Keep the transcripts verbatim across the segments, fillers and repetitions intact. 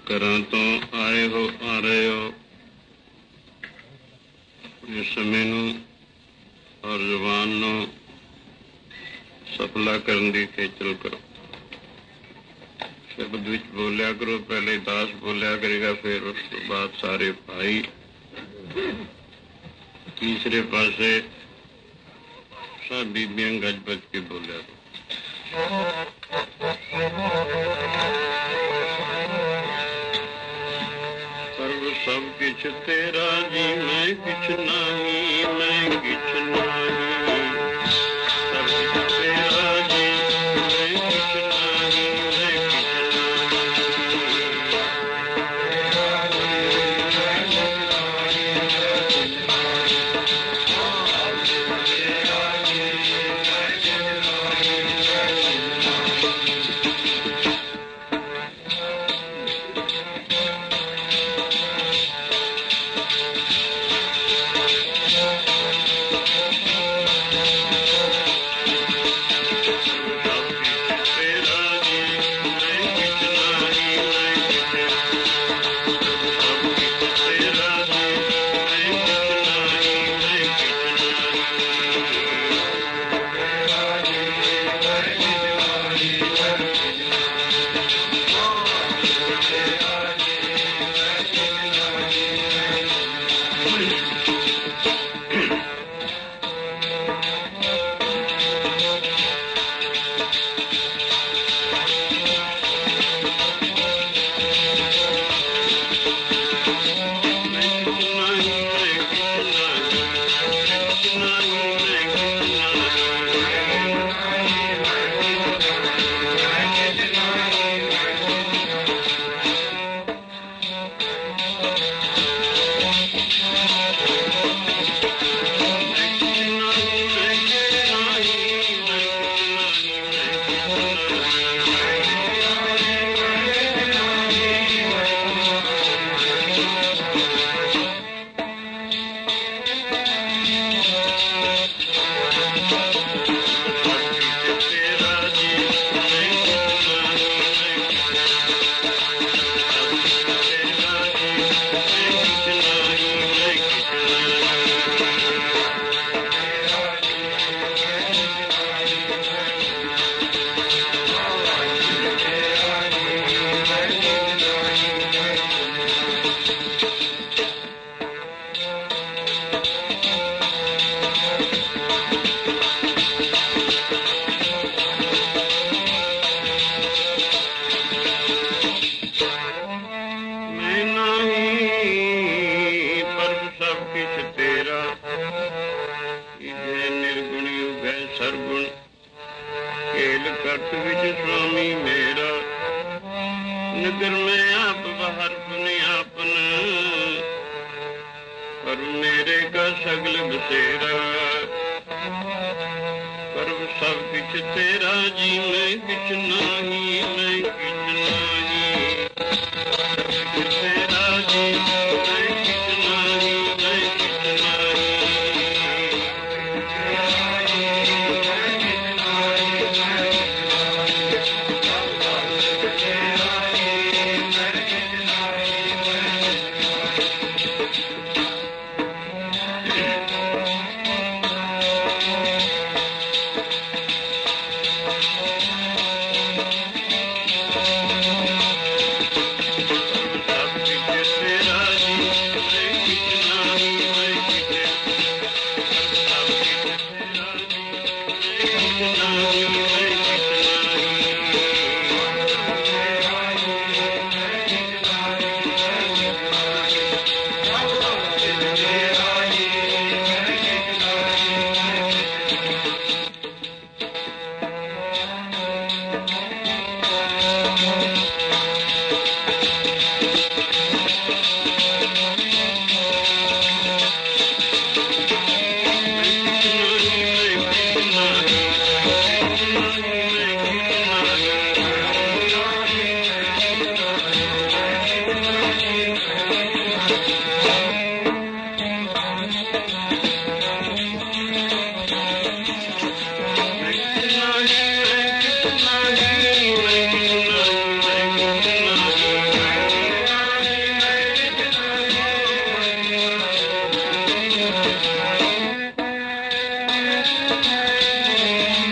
ਘਰਾਂ ਤੋਂ ਆਏ ਹੋ ਆ ਰਹੇ ਹੋ, ਇਸ ਸਮੇਂ ਨੂੰ ਔਰ ਜ਼ੁਬਾਨ ਨੂੰ ਸਫਲਾ ਕਰਨ ਦੀ ਖੇਚਲ ਕਰੋ। ਸ਼ਬਦ ਵਿੱਚ ਬੋਲਿਆ ਕਰੋ, ਪਹਿਲੇ ਦਾਸ ਬੋਲਿਆ ਕਰੇਗਾ, ਫਿਰ ਉਸ ਤੋਂ ਬਾਅਦ ਸਾਰੇ ਭਾਈ। ਤੀਸਰੇ ਪਾਸੇ ਸਭ ਬੀਬੀਆਂ ਗੱਜ ਬੱਜ ਕੇ ਬੋਲਿਆ ਕਰੋ। ਸਰਬ ਸਭ ਕਿਛ ਤੇਰਾ ਜੀ, ਮੈਂ ਕਿਛ ਨਹੀਂ, ਮੈਂ ਕਿਛ ਨਹੀਂ। ਸਰਬ ਕਿਛ ਤੇਰਾ ਜੀ, ਮੈਂ ਕਿਛ ਨਹੀਂ, ਮੈਂ ਕਿਛ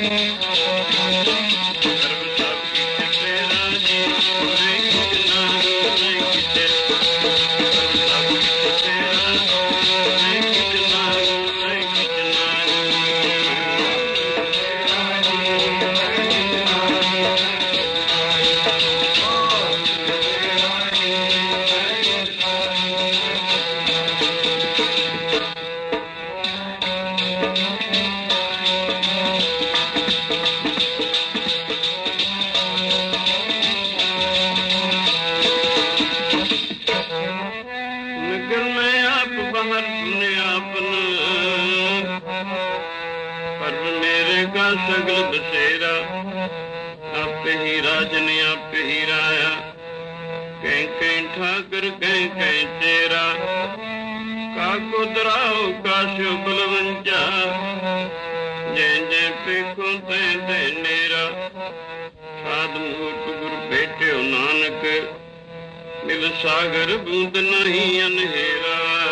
सगल बसेरा आपे ही राजन आपे ही राया कहीं कहीं ठाकर कहीं कहीं चेरा काको दराओ काशो बलवंजा जै जै पेखो तै तै नेरा साध मूर्त गुरु भेटो नानक मिल सागर बूंद नहीं अनहेरा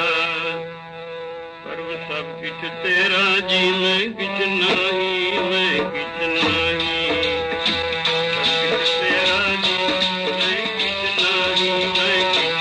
सब किछ तेरा जी मैं किछ नहीं मैं किछ नहीं सब किछ तेरा जी मैं किछ नहीं मैं किछ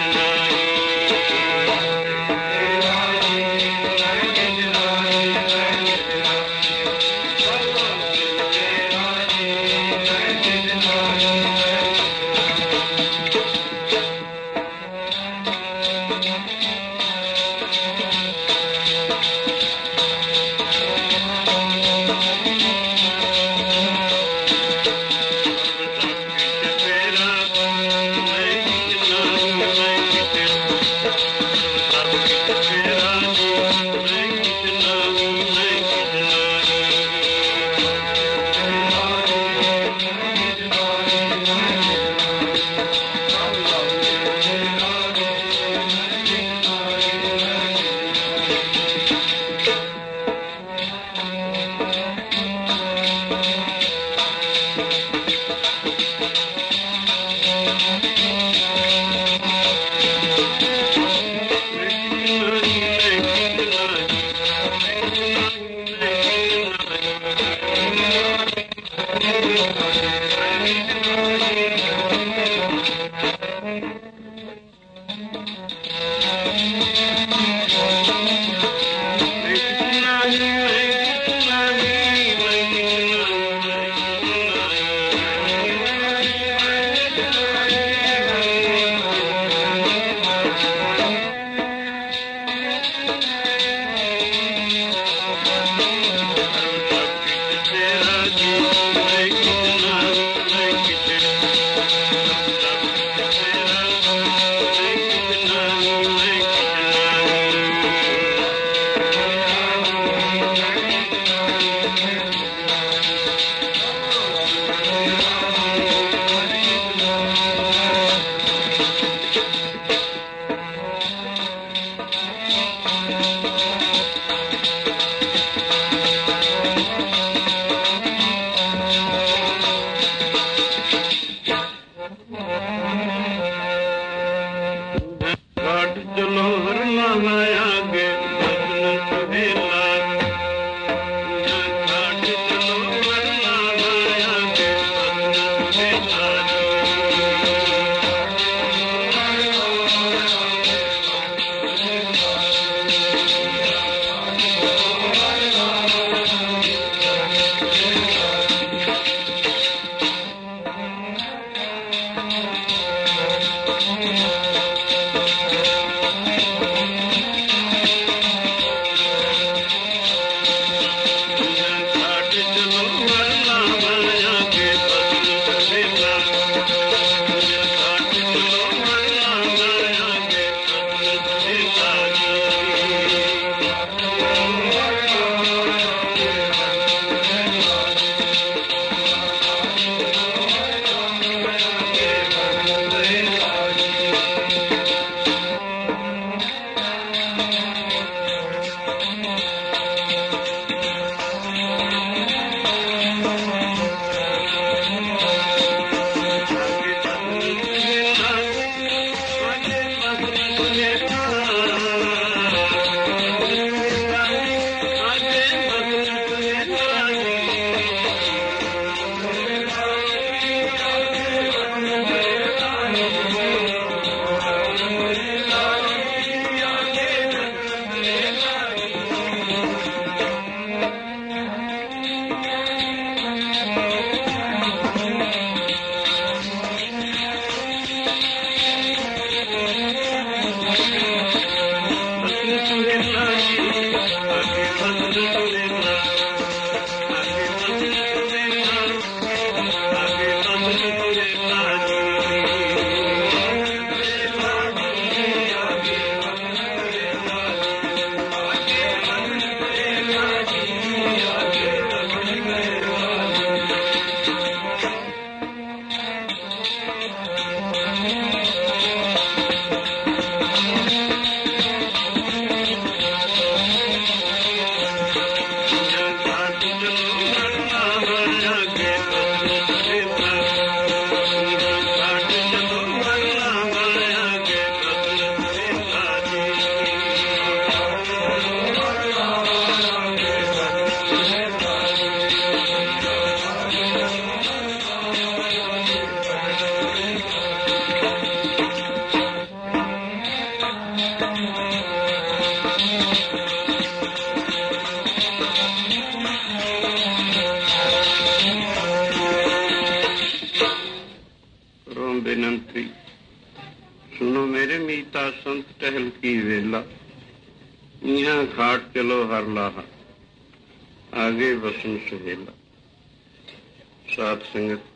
बेनंती, सुनो मेरे मीता संत टहल की वेला, यहाँ खाट चलो हर लाहा, आगे बसन सुहेला। साध संगत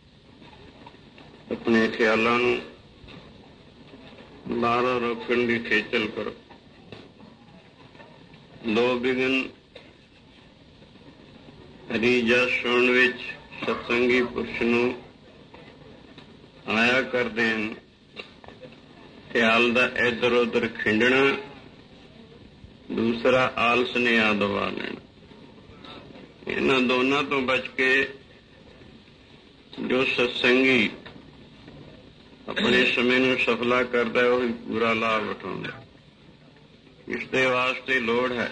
अपने ख्यालों नूं बाहरों रोकण की खेचल करो। दो बिघन हरी जस सुणन विच सत्संगी पुरुष नूं आया करदे हन। ख्याल दा इधर उधर खिंडना, दूसरा आलस ने आ दबा लेना। इन्हां दोनों तो बच के जो सत्संगी अपने समय नूं सफला करदा है, वही पूरा लाभ उठाउंदा। इसदे वास्ते लोड़ है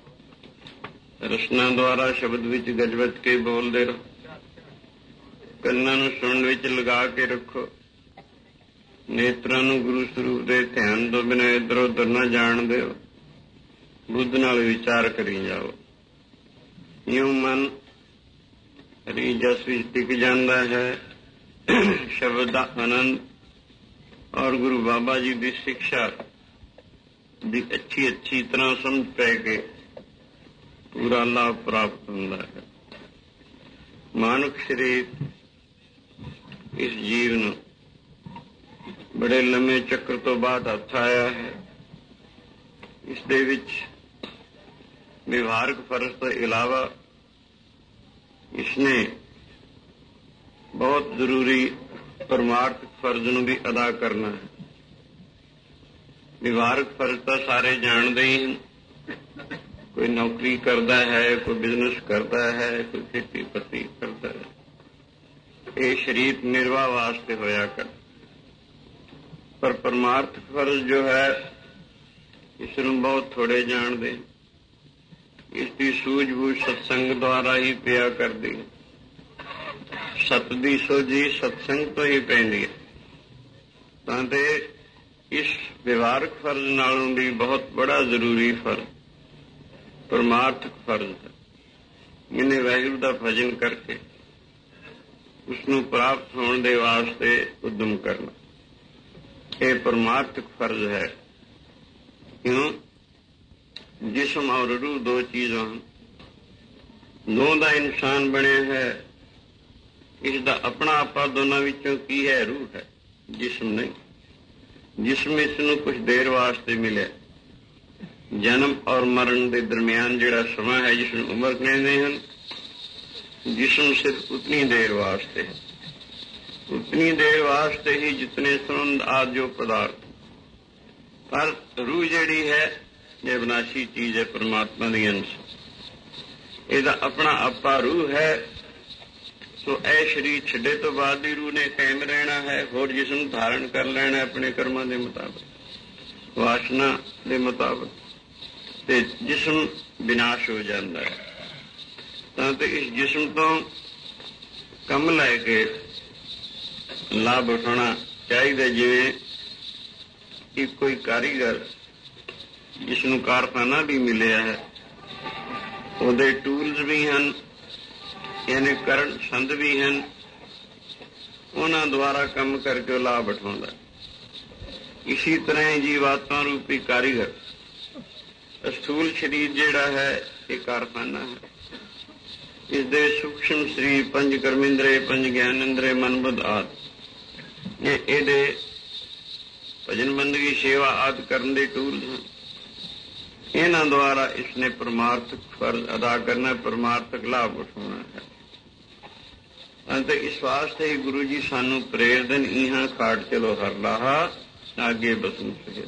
रसना द्वारा शब्द विच गजबत के बोलदे रहो, ਕੰਨਾਂ ਨੂੰ ਸੁਣਨ ਵਿੱਚ ਲਗਾ ਕੇ ਰੱਖੋ, ਨੇਤਰਾਂ ਨੂੰ ਗੁਰੂ ਸਰੂਪ ਦੇ ਧਿਆਨ ਤੋਂ ਬਿਨਾਂ ਇੱਧਰ ਉੱਧਰ ਨਾ ਜਾਣ ਦਿਓ, ਬੁੱਧ ਨਾਲ ਵਿਚਾਰ ਕਰੀ ਜਾਓ। ਇਉਂ ਮਨ ਹਰੀ ਜਸ ਵਿੱਚ ਟਿਕ ਜਾਂਦਾ ਹੈ। ਸ਼ਬਦ ਦਾ ਆਨੰਦ ਔਰ ਗੁਰੂ ਬਾਬਾ ਜੀ ਦੀ ਸਿੱਖਿਆ ਦੀ ਅੱਛੀ ਅੱਛੀ ਤਰ੍ਹਾਂ ਸਮਝ ਪੈ ਕੇ ਪੂਰਾ ਲਾਭ ਪ੍ਰਾਪਤ ਹੁੰਦਾ ਹੈ। ਮਾਨੁਖ ਸਰੀਰ इस जीव ਨੂੰ बड़े लंबे ਚੱਕਰ ਤੋਂ ਬਾਅਦ ਹੱਥ ਆਇਆ ਹੈ। ਇਸ ਦੇ ਵਿੱਚ ਵਿਵਹਾਰਕ ਫਰਜ਼ ਤੋਂ ਇਲਾਵਾ ਇਸਨੇ ਬਹੁਤ ਜ਼ਰੂਰੀ ਪਰਮਾਰਥਕ ਫਰਜ਼ ਨੂੰ ਵੀ ਅਦਾ ਕਰਨਾ ਹੈ। ਵਿਵਹਾਰਕ ਫਰਜ਼ ਤਾਂ ਸਾਰੇ ਜਾਣਦੇ ਹੀ ਹਨ। ਕੋਈ ਨੌਕਰੀ ਕਰਦਾ ਹੈ, ਕੋਈ ਬਿਜ਼ਨਸ ਕਰਦਾ ਹੈ, ਕੋਈ ਖੇਤੀ ਪੱਤੀ ਕਰਦਾ ਹੈ। ਇਹ ਸ਼ਰੀਰ ਨਿਰਵਾਹ ਵਾਸਤੇ ਹੋਇਆ ਕਰ, ਪਰ ਪਰਮਾਰਥ ਫਰਜ਼ ਜੋ ਹੈ ਇਸ ਨੂੰ ਬਹੁਤ ਥੋੜੇ ਜਾਣਦੇ। ਇਸ ਦੀ ਸੂਝ-ਬੂਝ ਸਤਸੰਗ ਦੁਆਰਾ ਹੀ ਪਿਆ ਕਰਦੀ ਹੈ। ਸਤ ਦੀ ਸੋਝੀ ਸਤਸੰਗ ਤੋਂ ਹੀ ਪੈਂਦੀ ਹੈ। ਤਾਂ ਤੇ ਇਸ ਵਿਵਹਾਰਕ ਫਰਜ਼ ਨਾਲੋਂ ਵੀ ਬਹੁਤ ਬੜਾ ਜ਼ਰੂਰੀ ਫਰਜ਼ ਪਰਮਾਰਥਕ ਫਰਜ਼ ਹੈ। ਇਹਨੇ ਵਾਹਿਗੁਰੂ ਦਾ ਭਜਨ ਕਰਕੇ ਉਸਨੂੰ ਪ੍ਰਾਪਤ ਹੋਣ ਦੇ ਵਾਸਤੇ ਉਦਮ ਕਰਨਾ, ਇਹ ਪਰਮਾਰਥਕ ਫਰਜ਼ ਹੈ। ਕਿਉਂ? ਜਿਸਮ ਔਰ ਰੂਹ ਦੋ ਚੀਜ਼ਾਂ ਹਨ। ਦੋ ਦਾ ਇਨਸਾਨ ਬਣਿਆ ਹੈ। ਇਸ ਦਾ ਆਪਣਾ ਆਪਾ ਦੋਨਾਂ ਵਿੱਚੋਂ ਕੀ ਹੈ? ਰੂਹ ਹੈ, ਜਿਸਮ ਨਹੀਂ। ਜਿਸਮ ਇਸ ਨੂੰ ਕੁਝ ਦੇਰ ਵਾਸਤੇ ਮਿਲਿਆ। ਜਨਮ ਔਰ ਮਰਨ ਦੇ ਦਰਮਿਆਨ ਜਿਹੜਾ ਸਮਾਂ ਹੈ, ਜਿਸ ਨੂੰ ਉਮਰ ਕਹਿੰਦੇ ਹਨ, जिसम सिर्फ उतनी देर वास्ते है। उतनी देर वास्ते ही जितने संबंध आदि जो पदार्थ, पर रूह जिहड़ी है ये विनाशी चीज है, परमात्मा दी अंश। ਇਹਦਾ अपना आपा रूह है। सो ਇਹ शरीर ਛੱਡੇ ਤੋਂ ਬਾਅਦ ਦੀ रूह ने कायम रहना है, होर जिसम धारण कर लेना अपने कर्मां ਦੇ मुताबिक, वासना ਦੇ मुताबिक, ਤੇ जिसम विनाश हो जाता है। ਤਾਂ ਤੇ ਇਸ ਜਿਸਮ ਤੋਂ ਕੰਮ ਲੈ ਕੇ ਲਾਭ ਉਠਾਉਣਾ ਚਾਹੀਦਾ। ਜਿਵੇਂ ਕਿ ਕੋਈ ਕਾਰੀਗਰ ਜਿਸ ਨੂੰ ਕਾਰਖਾਨਾ ਵੀ ਮਿਲਿਆ ਹੈ, ਉਹਦੇ ਟੂਲਸ ਵੀ ਹਨ, ਯਾਨੀ ਕਰਨ ਸੰਦ ਵੀ ਹਨ, ਉਹਨਾਂ ਦੁਆਰਾ ਕੰਮ ਕਰਕੇ ਲਾਭ ਉਠਾਉਂਦਾ। ਇਸੀ ਤਰ੍ਹਾਂ ਹੀ ਜੀਵਾਤਮਾ ਰੂਪੀ ਕਾਰੀਗਰ ਸਥੂਲ ਸਰੀਰ ਜਿਹੜਾ ਹੈ ਇਹ ਕਾਰਖਾਨਾ ਹੈ। ਇਸਦੇ ਸੂਖਸ਼ਮ ਸਰੀਰ ਪੰਜ ਕਰਮਿੰਦਰੇ, ਪੰਜ ਗਿਆਨਿੰਦਰੇ, ਮਨ ਬੁੱਧ ਆਦਿ ਇਹ ਇਹਦੇ ਭਜਨ ਬੰਦਗੀ ਸੇਵਾ ਆਦਿ ਕਰਨ ਦੇ ਟੂਲਸ ਹਨ। ਇਹਨਾਂ ਦੁਆਰਾ ਇਸਨੇ ਪਰਮਾਰਥਕ ਫਰਜ਼ ਅਦਾ ਕਰਨਾ, ਪਰਮਾਰਥਕ ਲਾਭ ਉਠਾਉਣਾ ਹੈ। ਅਤੇ ਇਸ ਵਾਸਤੇ ਹੀ ਗੁਰੂ ਜੀ ਸਾਨੂੰ ਪ੍ਰੇਰਦੇ ਨੇ, ਇਹਾਂ ਖਾਟ ਚਲੋ ਹਰ ਲਾਹਾ, ਆਗੇ ਬਸਨ ਸੁਹੇਲ।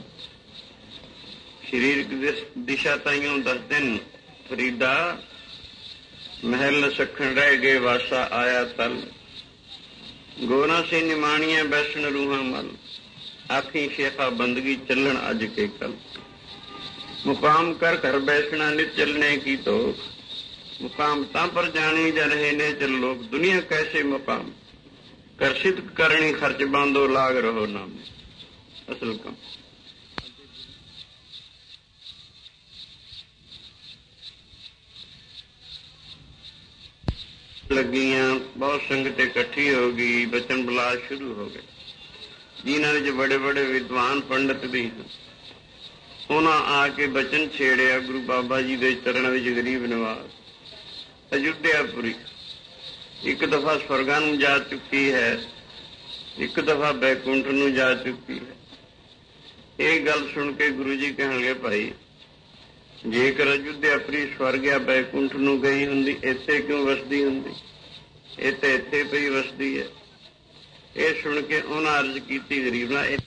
ਸਰੀਰਕ ਦਿਸ਼ਾ ਤਾਈਓਂ ਦੱਸਦੇ ਨੇ ਫਰੀਦਾ, महल न सखन रह गए वासा आया तल, गोरा से निमानिया बैसन रूहा मल, आखी शेखा बंदगी चलन अज के कल। मुकाम कर घर बैसना नित चलने की तो, मुकाम ता पर जाने जा रहे ने चल लोग, दुनिया कैसे मुकाम कर सिद्ध करनी, खर्च बांधो लाग रहो नाम असल कम। ਲੱਗੀਆਂ, ਬਹੁਤ ਸੰਗਤ ਇਕੱਠੀ ਹੋ ਗਈ, ਬਚਨ ਬੁਲਾਸ ਸ਼ੁਰੂ ਹੋ ਗਏ। ਜਿਨ੍ਹਾਂ ਵਿੱਚ ਬੜੇ ਬੜੇ ਵਿਦਵਾਨ ਪੰਡਤ ਵੀ ਹਨ, ਉਹਨਾਂ ਆ ਕੇ ਬਚਨ ਛੇੜਿਆ ਗੁਰੂ ਬਾਬਾ ਜੀ ਦੇ ਚਰਨ ਵਿੱਚ ਗਰੀਬ ਨਿਵਾਸ ਅਯੁੱਧਿਆਪੁਰੀ ਇੱਕ ਦਫਾ ਸਵਰਗਾਂ ਨੂੰ ਜਾ ਚੁੱਕੀ ਹੈ, ਇੱਕ ਦਫਾ ਬੈਕੁੰਠ ਨੂੰ ਜਾ ਚੁੱਕੀ ਹੈ। ਇਹ ਗੱਲ ਸੁਣ ਕੇ ਗੁਰੂ ਜੀ ਕਹਿਣ ਲੱਗੇ, ਭਾਈ ਜੇਕਰ ਅਯੁੱਧਿਆਪੁਰੀ ਸਵਰਗ ਜਾਂ ਬੈਕੁੰਠ ਨੂੰ ਗਈ ਹੁੰਦੀ, ਇੱਥੇ ਕਿਉਂ ਵਸਦੀ ਹੁੰਦੀ? ਇਹ ਤਾਂ ਇੱਥੇ ਪਈ ਵਸਦੀ ਹੈ। ਇਹ ਸੁਣ ਕੇ ਉਹਨਾਂ ਅਰਜ਼ ਕੀਤੀ ਗਰੀਬ ਨਾਲ,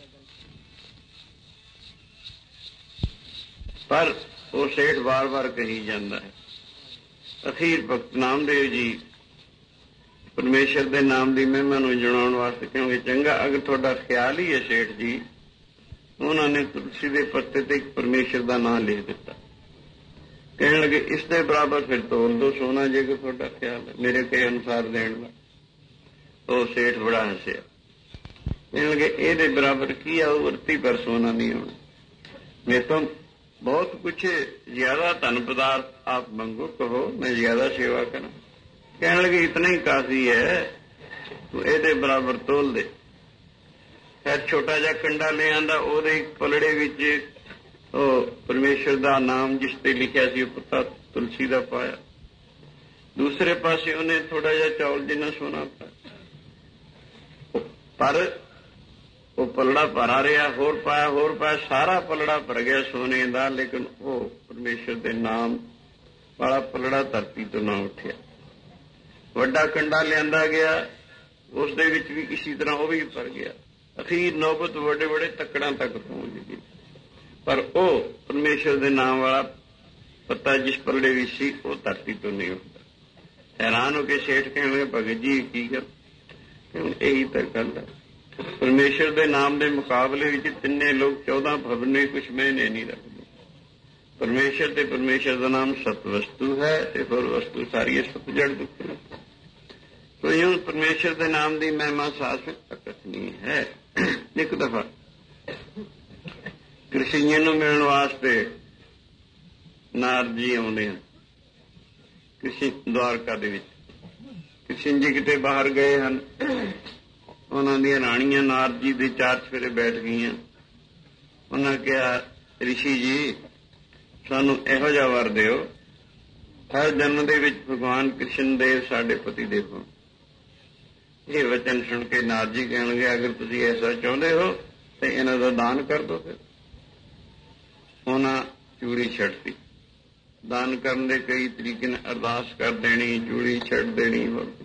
ਪਰ ਉਹ ਸੇਠ ਵਾਰ ਵਾਰ ਕਹੀ ਜਾਂਦਾ ਹੈ। ਅਖੀਰ ਭਗਤ ਨਾਮਦੇਵ ਜੀ ਪਰਮੇਸ਼ਰ ਦੇ ਨਾਮ ਦੀ ਮਹਿਮਾ ਨੂੰ ਜਣਾਉਣ ਵਾਸਤੇ, ਕਿਉਂਕਿ ਚੰਗਾ ਅਗਰ ਤੁਹਾਡਾ ਖਿਆਲ ਹੀ ਹੈ ਸੇਠ ਜੀ, ਉਹਨਾਂ ਨੇ ਤੁਲਸੀ ਦੇ ਪੱਤੇ ਤੇ ਇੱਕ ਪਰਮੇਸ਼ਰ ਦਾ ਨਾਮ ਲਿਖ ਦਿੱਤਾ। ਕਹਿਣ ਲੱਗੇ ਇਸ ਦੇ ਬਰਾਬਰ ਫਿਰ ਤੋਲ ਦੋ ਸੋਨਾ, ਜੇਕਰ ਤੁਹਾਡਾ ਖਿਆਲ ਹੈ ਮੇਰੇ ਕਹੇ ਅਨੁਸਾਰ ਦੇਣ ਦਾ। ਉਹ ਸੇਠ ਬੜਾ ਹੱਸਿਆ, ਕਹਿਣ ਲੱਗੇ ਇਹਦੇ ਬਰਾਬਰ ਕੀ ਆ, ਵਰਤੀ ਪਰ ਸੋਨਾ ਨਹੀਂ ਆਉਣਾ। ਮੇਰੇ ਤੋਂ ਬਹੁਤ ਕੁਛ ਜ਼ਿਆਦਾ ਧਨ ਪਦਾਰਥ ਆਪ ਮੰਗੋ, ਕਹੋ ਮੈਂ ਜ਼ਿਆਦਾ ਸੇਵਾ ਕਰਾਂ। ਕਹਿਣ ਲੱਗੇ ਇਤਨਾ ਹੀ ਕਾਫੀ ਹੈ, ਤੂੰ ਇਹਦੇ ਬਰਾਬਰ ਤੋਲ ਦੇ। ਫਿਰ ਛੋਟਾ ਜਿਹਾ ਕੰਡਾ ਲੈ ਆਂਦਾ, ਉਹਦੇ ਇੱਕ ਪਲੜੇ ਵਿੱਚ ਉਹ ਪਰਮੇਸ਼ਰ ਦਾ ਨਾਮ ਜਿਸ ਤੇ ਲਿਖਿਆ ਸੀ ਉਹ ਪੱਤਾ ਤੁਲਸੀ ਦਾ ਪਾਇਆ। ਦੂਸਰੇ ਪਾਸੇ ਉਹਨੇ ਥੋੜਾ ਜਿਹਾ ਚੌਲ ਜਿੰਨਾ ਸੋਨਾ ਪਾਇਆ, ਪਰ ਉਹ ਪਲੜਾ ਭਰਾ ਰਿਹਾ, ਹੋਰ ਪਾਇਆ ਹੋਰ ਪਾਇਆ, ਸਾਰਾ ਪਲੜਾ ਭਰ ਗਿਆ ਸੋਨੇ ਦਾ, ਲੇਕਿਨ ਉਹ ਪਰਮੇਸ਼ਰ ਦੇ ਨਾਮ ਵਾਲਾ ਪਲੜਾ ਧਰਤੀ ਤੋਂ ਨਾ ਉੱਠਿਆ। ਵੱਡਾ ਕੰਡਾ ਲਿਆਂਦਾ ਗਿਆ, ਉਸ ਦੇ ਵਿੱਚ ਵੀ ਇਸੇ ਤਰ੍ਹਾਂ ਉਹ ਵੀ ਭਰ ਗਿਆ। ਅਖੀਰ ਨੌਬਤ ਵੱਡੇ ਵੱਡੇ ਤੱਕੜਾਂ ਤੱਕ ਪਹੁੰਚ ਗਈ, ਪਰ ਉਹ ਪਰਮੇਸ਼ਰ ਦੇ ਨਾਮ ਵਾਲਾ ਪੱਤਾ ਜਿਸ ਪਲੜੇ ਵਿੱਚ ਸੀ ਉਹ ਧਰਤੀ ਤੋਂ ਨਹੀਂ ਉੱਠਦਾ। ਹੈਰਾਨ ਹੋ ਕੇ ਸੇਠ ਕਹਿਣ ਲੱਗੇ, ਭਗਤ ਜੀ ਕੀ ਗੱਲ? ਇਹੀ ਤਾਂ ਗੱਲ ਹੈ, ਪਰਮੇਸ਼ਰ ਦੇ ਨਾਮ ਦੇ ਮੁਕਾਬਲੇ ਵਿੱਚ ਤਿੰਨੇ ਲੋਕ ਚੌਦਾਂ ਭਵਨੇ ਕੁਛ ਮੈਨੇ ਨਹੀਂ ਰੱਖਦੇ। ਪਰਮੇਸ਼ਰ ਤੇ ਪਰਮੇਸ਼ਰ ਦਾ ਨਾਮ ਸਤ ਵਸਤੂ ਹੈ, ਤੇ ਫਿਰ ਵਸਤੂ ਸਾਰੀ ਸਤ ਜੜ ਦੁੱਖ ਹੈ। ਤੋ ਇਉਂ ਪਰਮੇਸ਼ਰ ਦੇ ਨਾਮ ਦੀ ਮਹਿਮਾ ਸਾਸ ਵਿੱਚ ਅਕਥਨੀ ਹੈ। ਇੱਕ ਦਫਾ ਕ੍ਰਿਸ਼ਨ ਜੀ ਨੂੰ ਮਿਲਣ ਵਾਸਤੇ ਨਾਰਦ ਜੀ ਆਉਂਦੇ ਹਨ ਕ੍ਰਿਸ਼ਨ ਦਵਾਰਕਾ ਦੇ ਵਿੱਚ। ਕ੍ਰਿਸ਼ਨ ਜੀ ਕਿਤੇ ਬਾਹਰ ਗਏ ਹਨ, ਉਹਨਾਂ ਦੀਆਂ ਰਾਣੀਆਂ ਨਾਰਦ ਜੀ ਦੇ ਚਾਰ ਚਫੇਰੇ ਬੈਠ ਗਈਆਂ। ਉਹਨਾਂ ਕਿਹਾ, ਰਿਸ਼ੀ ਜੀ ਸਾਨੂੰ ਇਹੋ ਜਿਹਾ ਵਰ ਦਿਓ, ਹਰ ਜਨਮ ਦੇ ਵਿੱਚ ਭਗਵਾਨ ਕ੍ਰਿਸ਼ਨ ਦੇਵ ਸਾਡੇ ਪਤੀ ਦੇਵ ਹੋਣ। ਇਹ ਵਚਨ ਸੁਣ ਕੇ ਨਾਰਦ ਜੀ ਕਹਿਣ ਲੱਗੇ, ਅਗਰ ਤੁਸੀਂ ਐਸਾ ਚਾਹੁੰਦੇ ਹੋ ਤੇ ਇਹਨਾਂ ਦਾ ਦਾਨ ਕਰ ਦਿਓ। ਫਿਰ ਉਹਨਾਂ ਚੂੜੀ ਛੱਡਤੀ। ਦਾਨ ਕਰਨ ਦੇ ਕਈ ਤਰੀਕੇ ਨਾਲ, ਅਰਦਾਸ ਕਰ ਦੇਣੀ, ਚੂੜੀ ਛੱਡ ਦੇਣੀ।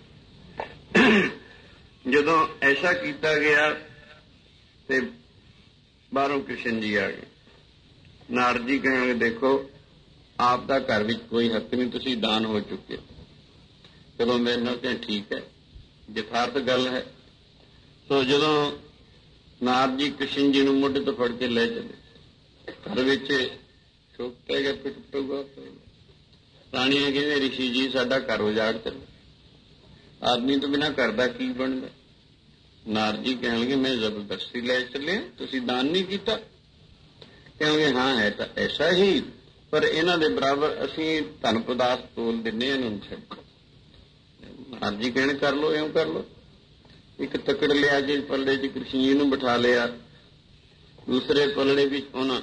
ਜਦੋਂ ਐਸਾ ਕੀਤਾ ਗਿਆ ਤੇ ਬਾਹਰੋਂ ਕ੍ਰਿਸ਼ਨ ਜੀ ਆ ਗਏ। ਨਾਰਦ ਜੀ ਕਹਿਣਗੇ, ਦੇਖੋ ਆਪ ਦਾ ਘਰ ਵਿੱਚ ਕੋਈ ਹੱਕ ਨਹੀਂ, ਤੁਸੀਂ ਦਾਨ ਹੋ ਚੁੱਕੇ। ਚਲੋ ਮੇਰੇ ਨਾਲ ਤੇ ਠੀਕ ਹੈ, ਯਥਾਰਥ ਗੱਲ ਹੈ। ਸੋ ਜਦੋਂ ਨਾਰਦ ਜੀ ਕ੍ਰਿਸ਼ਨ ਜੀ ਨੂੰ ਮੋਢੇ ਤੋਂ ਫੜ ਕੇ ਲੈ ਚਲੇ, ਘਰ ਵਿੱਚ ਸ਼ੋਕ ਪੈ ਗਿਆ, ਪਿੱਟ ਪਊਗਾ। ਰਾਣੀਆਂ ਕਹਿੰਦੇ, ਰਿਸ਼ੀ ਜੀ ਸਾਡਾ ਘਰ ਉਜਾੜ ਚੱਲੇ, ਆਦਮੀ ਤੋਂ ਬਿਨਾਂ ਘਰ ਦਾ ਕੀ ਬਣਦਾ? ਨਾਰਦ ਜੀ ਕਹਿਣ ਲੱਗੇ, ਮੈਂ ਜ਼ਬਰਦਸਤੀ ਲੈ ਚੱਲੇ, ਤੁਸੀਂ ਦਾਨ ਨਹੀਂ ਕੀਤਾ? ਕਹਿੰਗੇ, ਹਾਂ ਹੈ ਤਾਂ ਐਸਾ ਹੀ, ਪਰ ਇਹਨਾਂ ਦੇ ਬਰਾਬਰ ਅਸੀਂ ਧਨ ਪਦਾਰਥ ਤੋਲ ਦਿੰਦੇ ਹਾਂ, ਇਹਨੂੰ ਛੱਡ। ਨਾਰਦ ਜੀ ਕਹਿਣ, ਕਰ ਲਓ, ਇਉਂ ਕਰ ਲਓ। ਇੱਕ ਤੱਕੜ ਲਿਆ ਕੇ ਪਲੜੇ ਚ ਕ੍ਰਿਸ਼ਨ ਜੀ ਨੂੰ ਬਿਠਾ ਲਿਆ, ਦੂਸਰੇ ਪਲੜੇ ਵਿੱਚ ਉਹਨਾਂ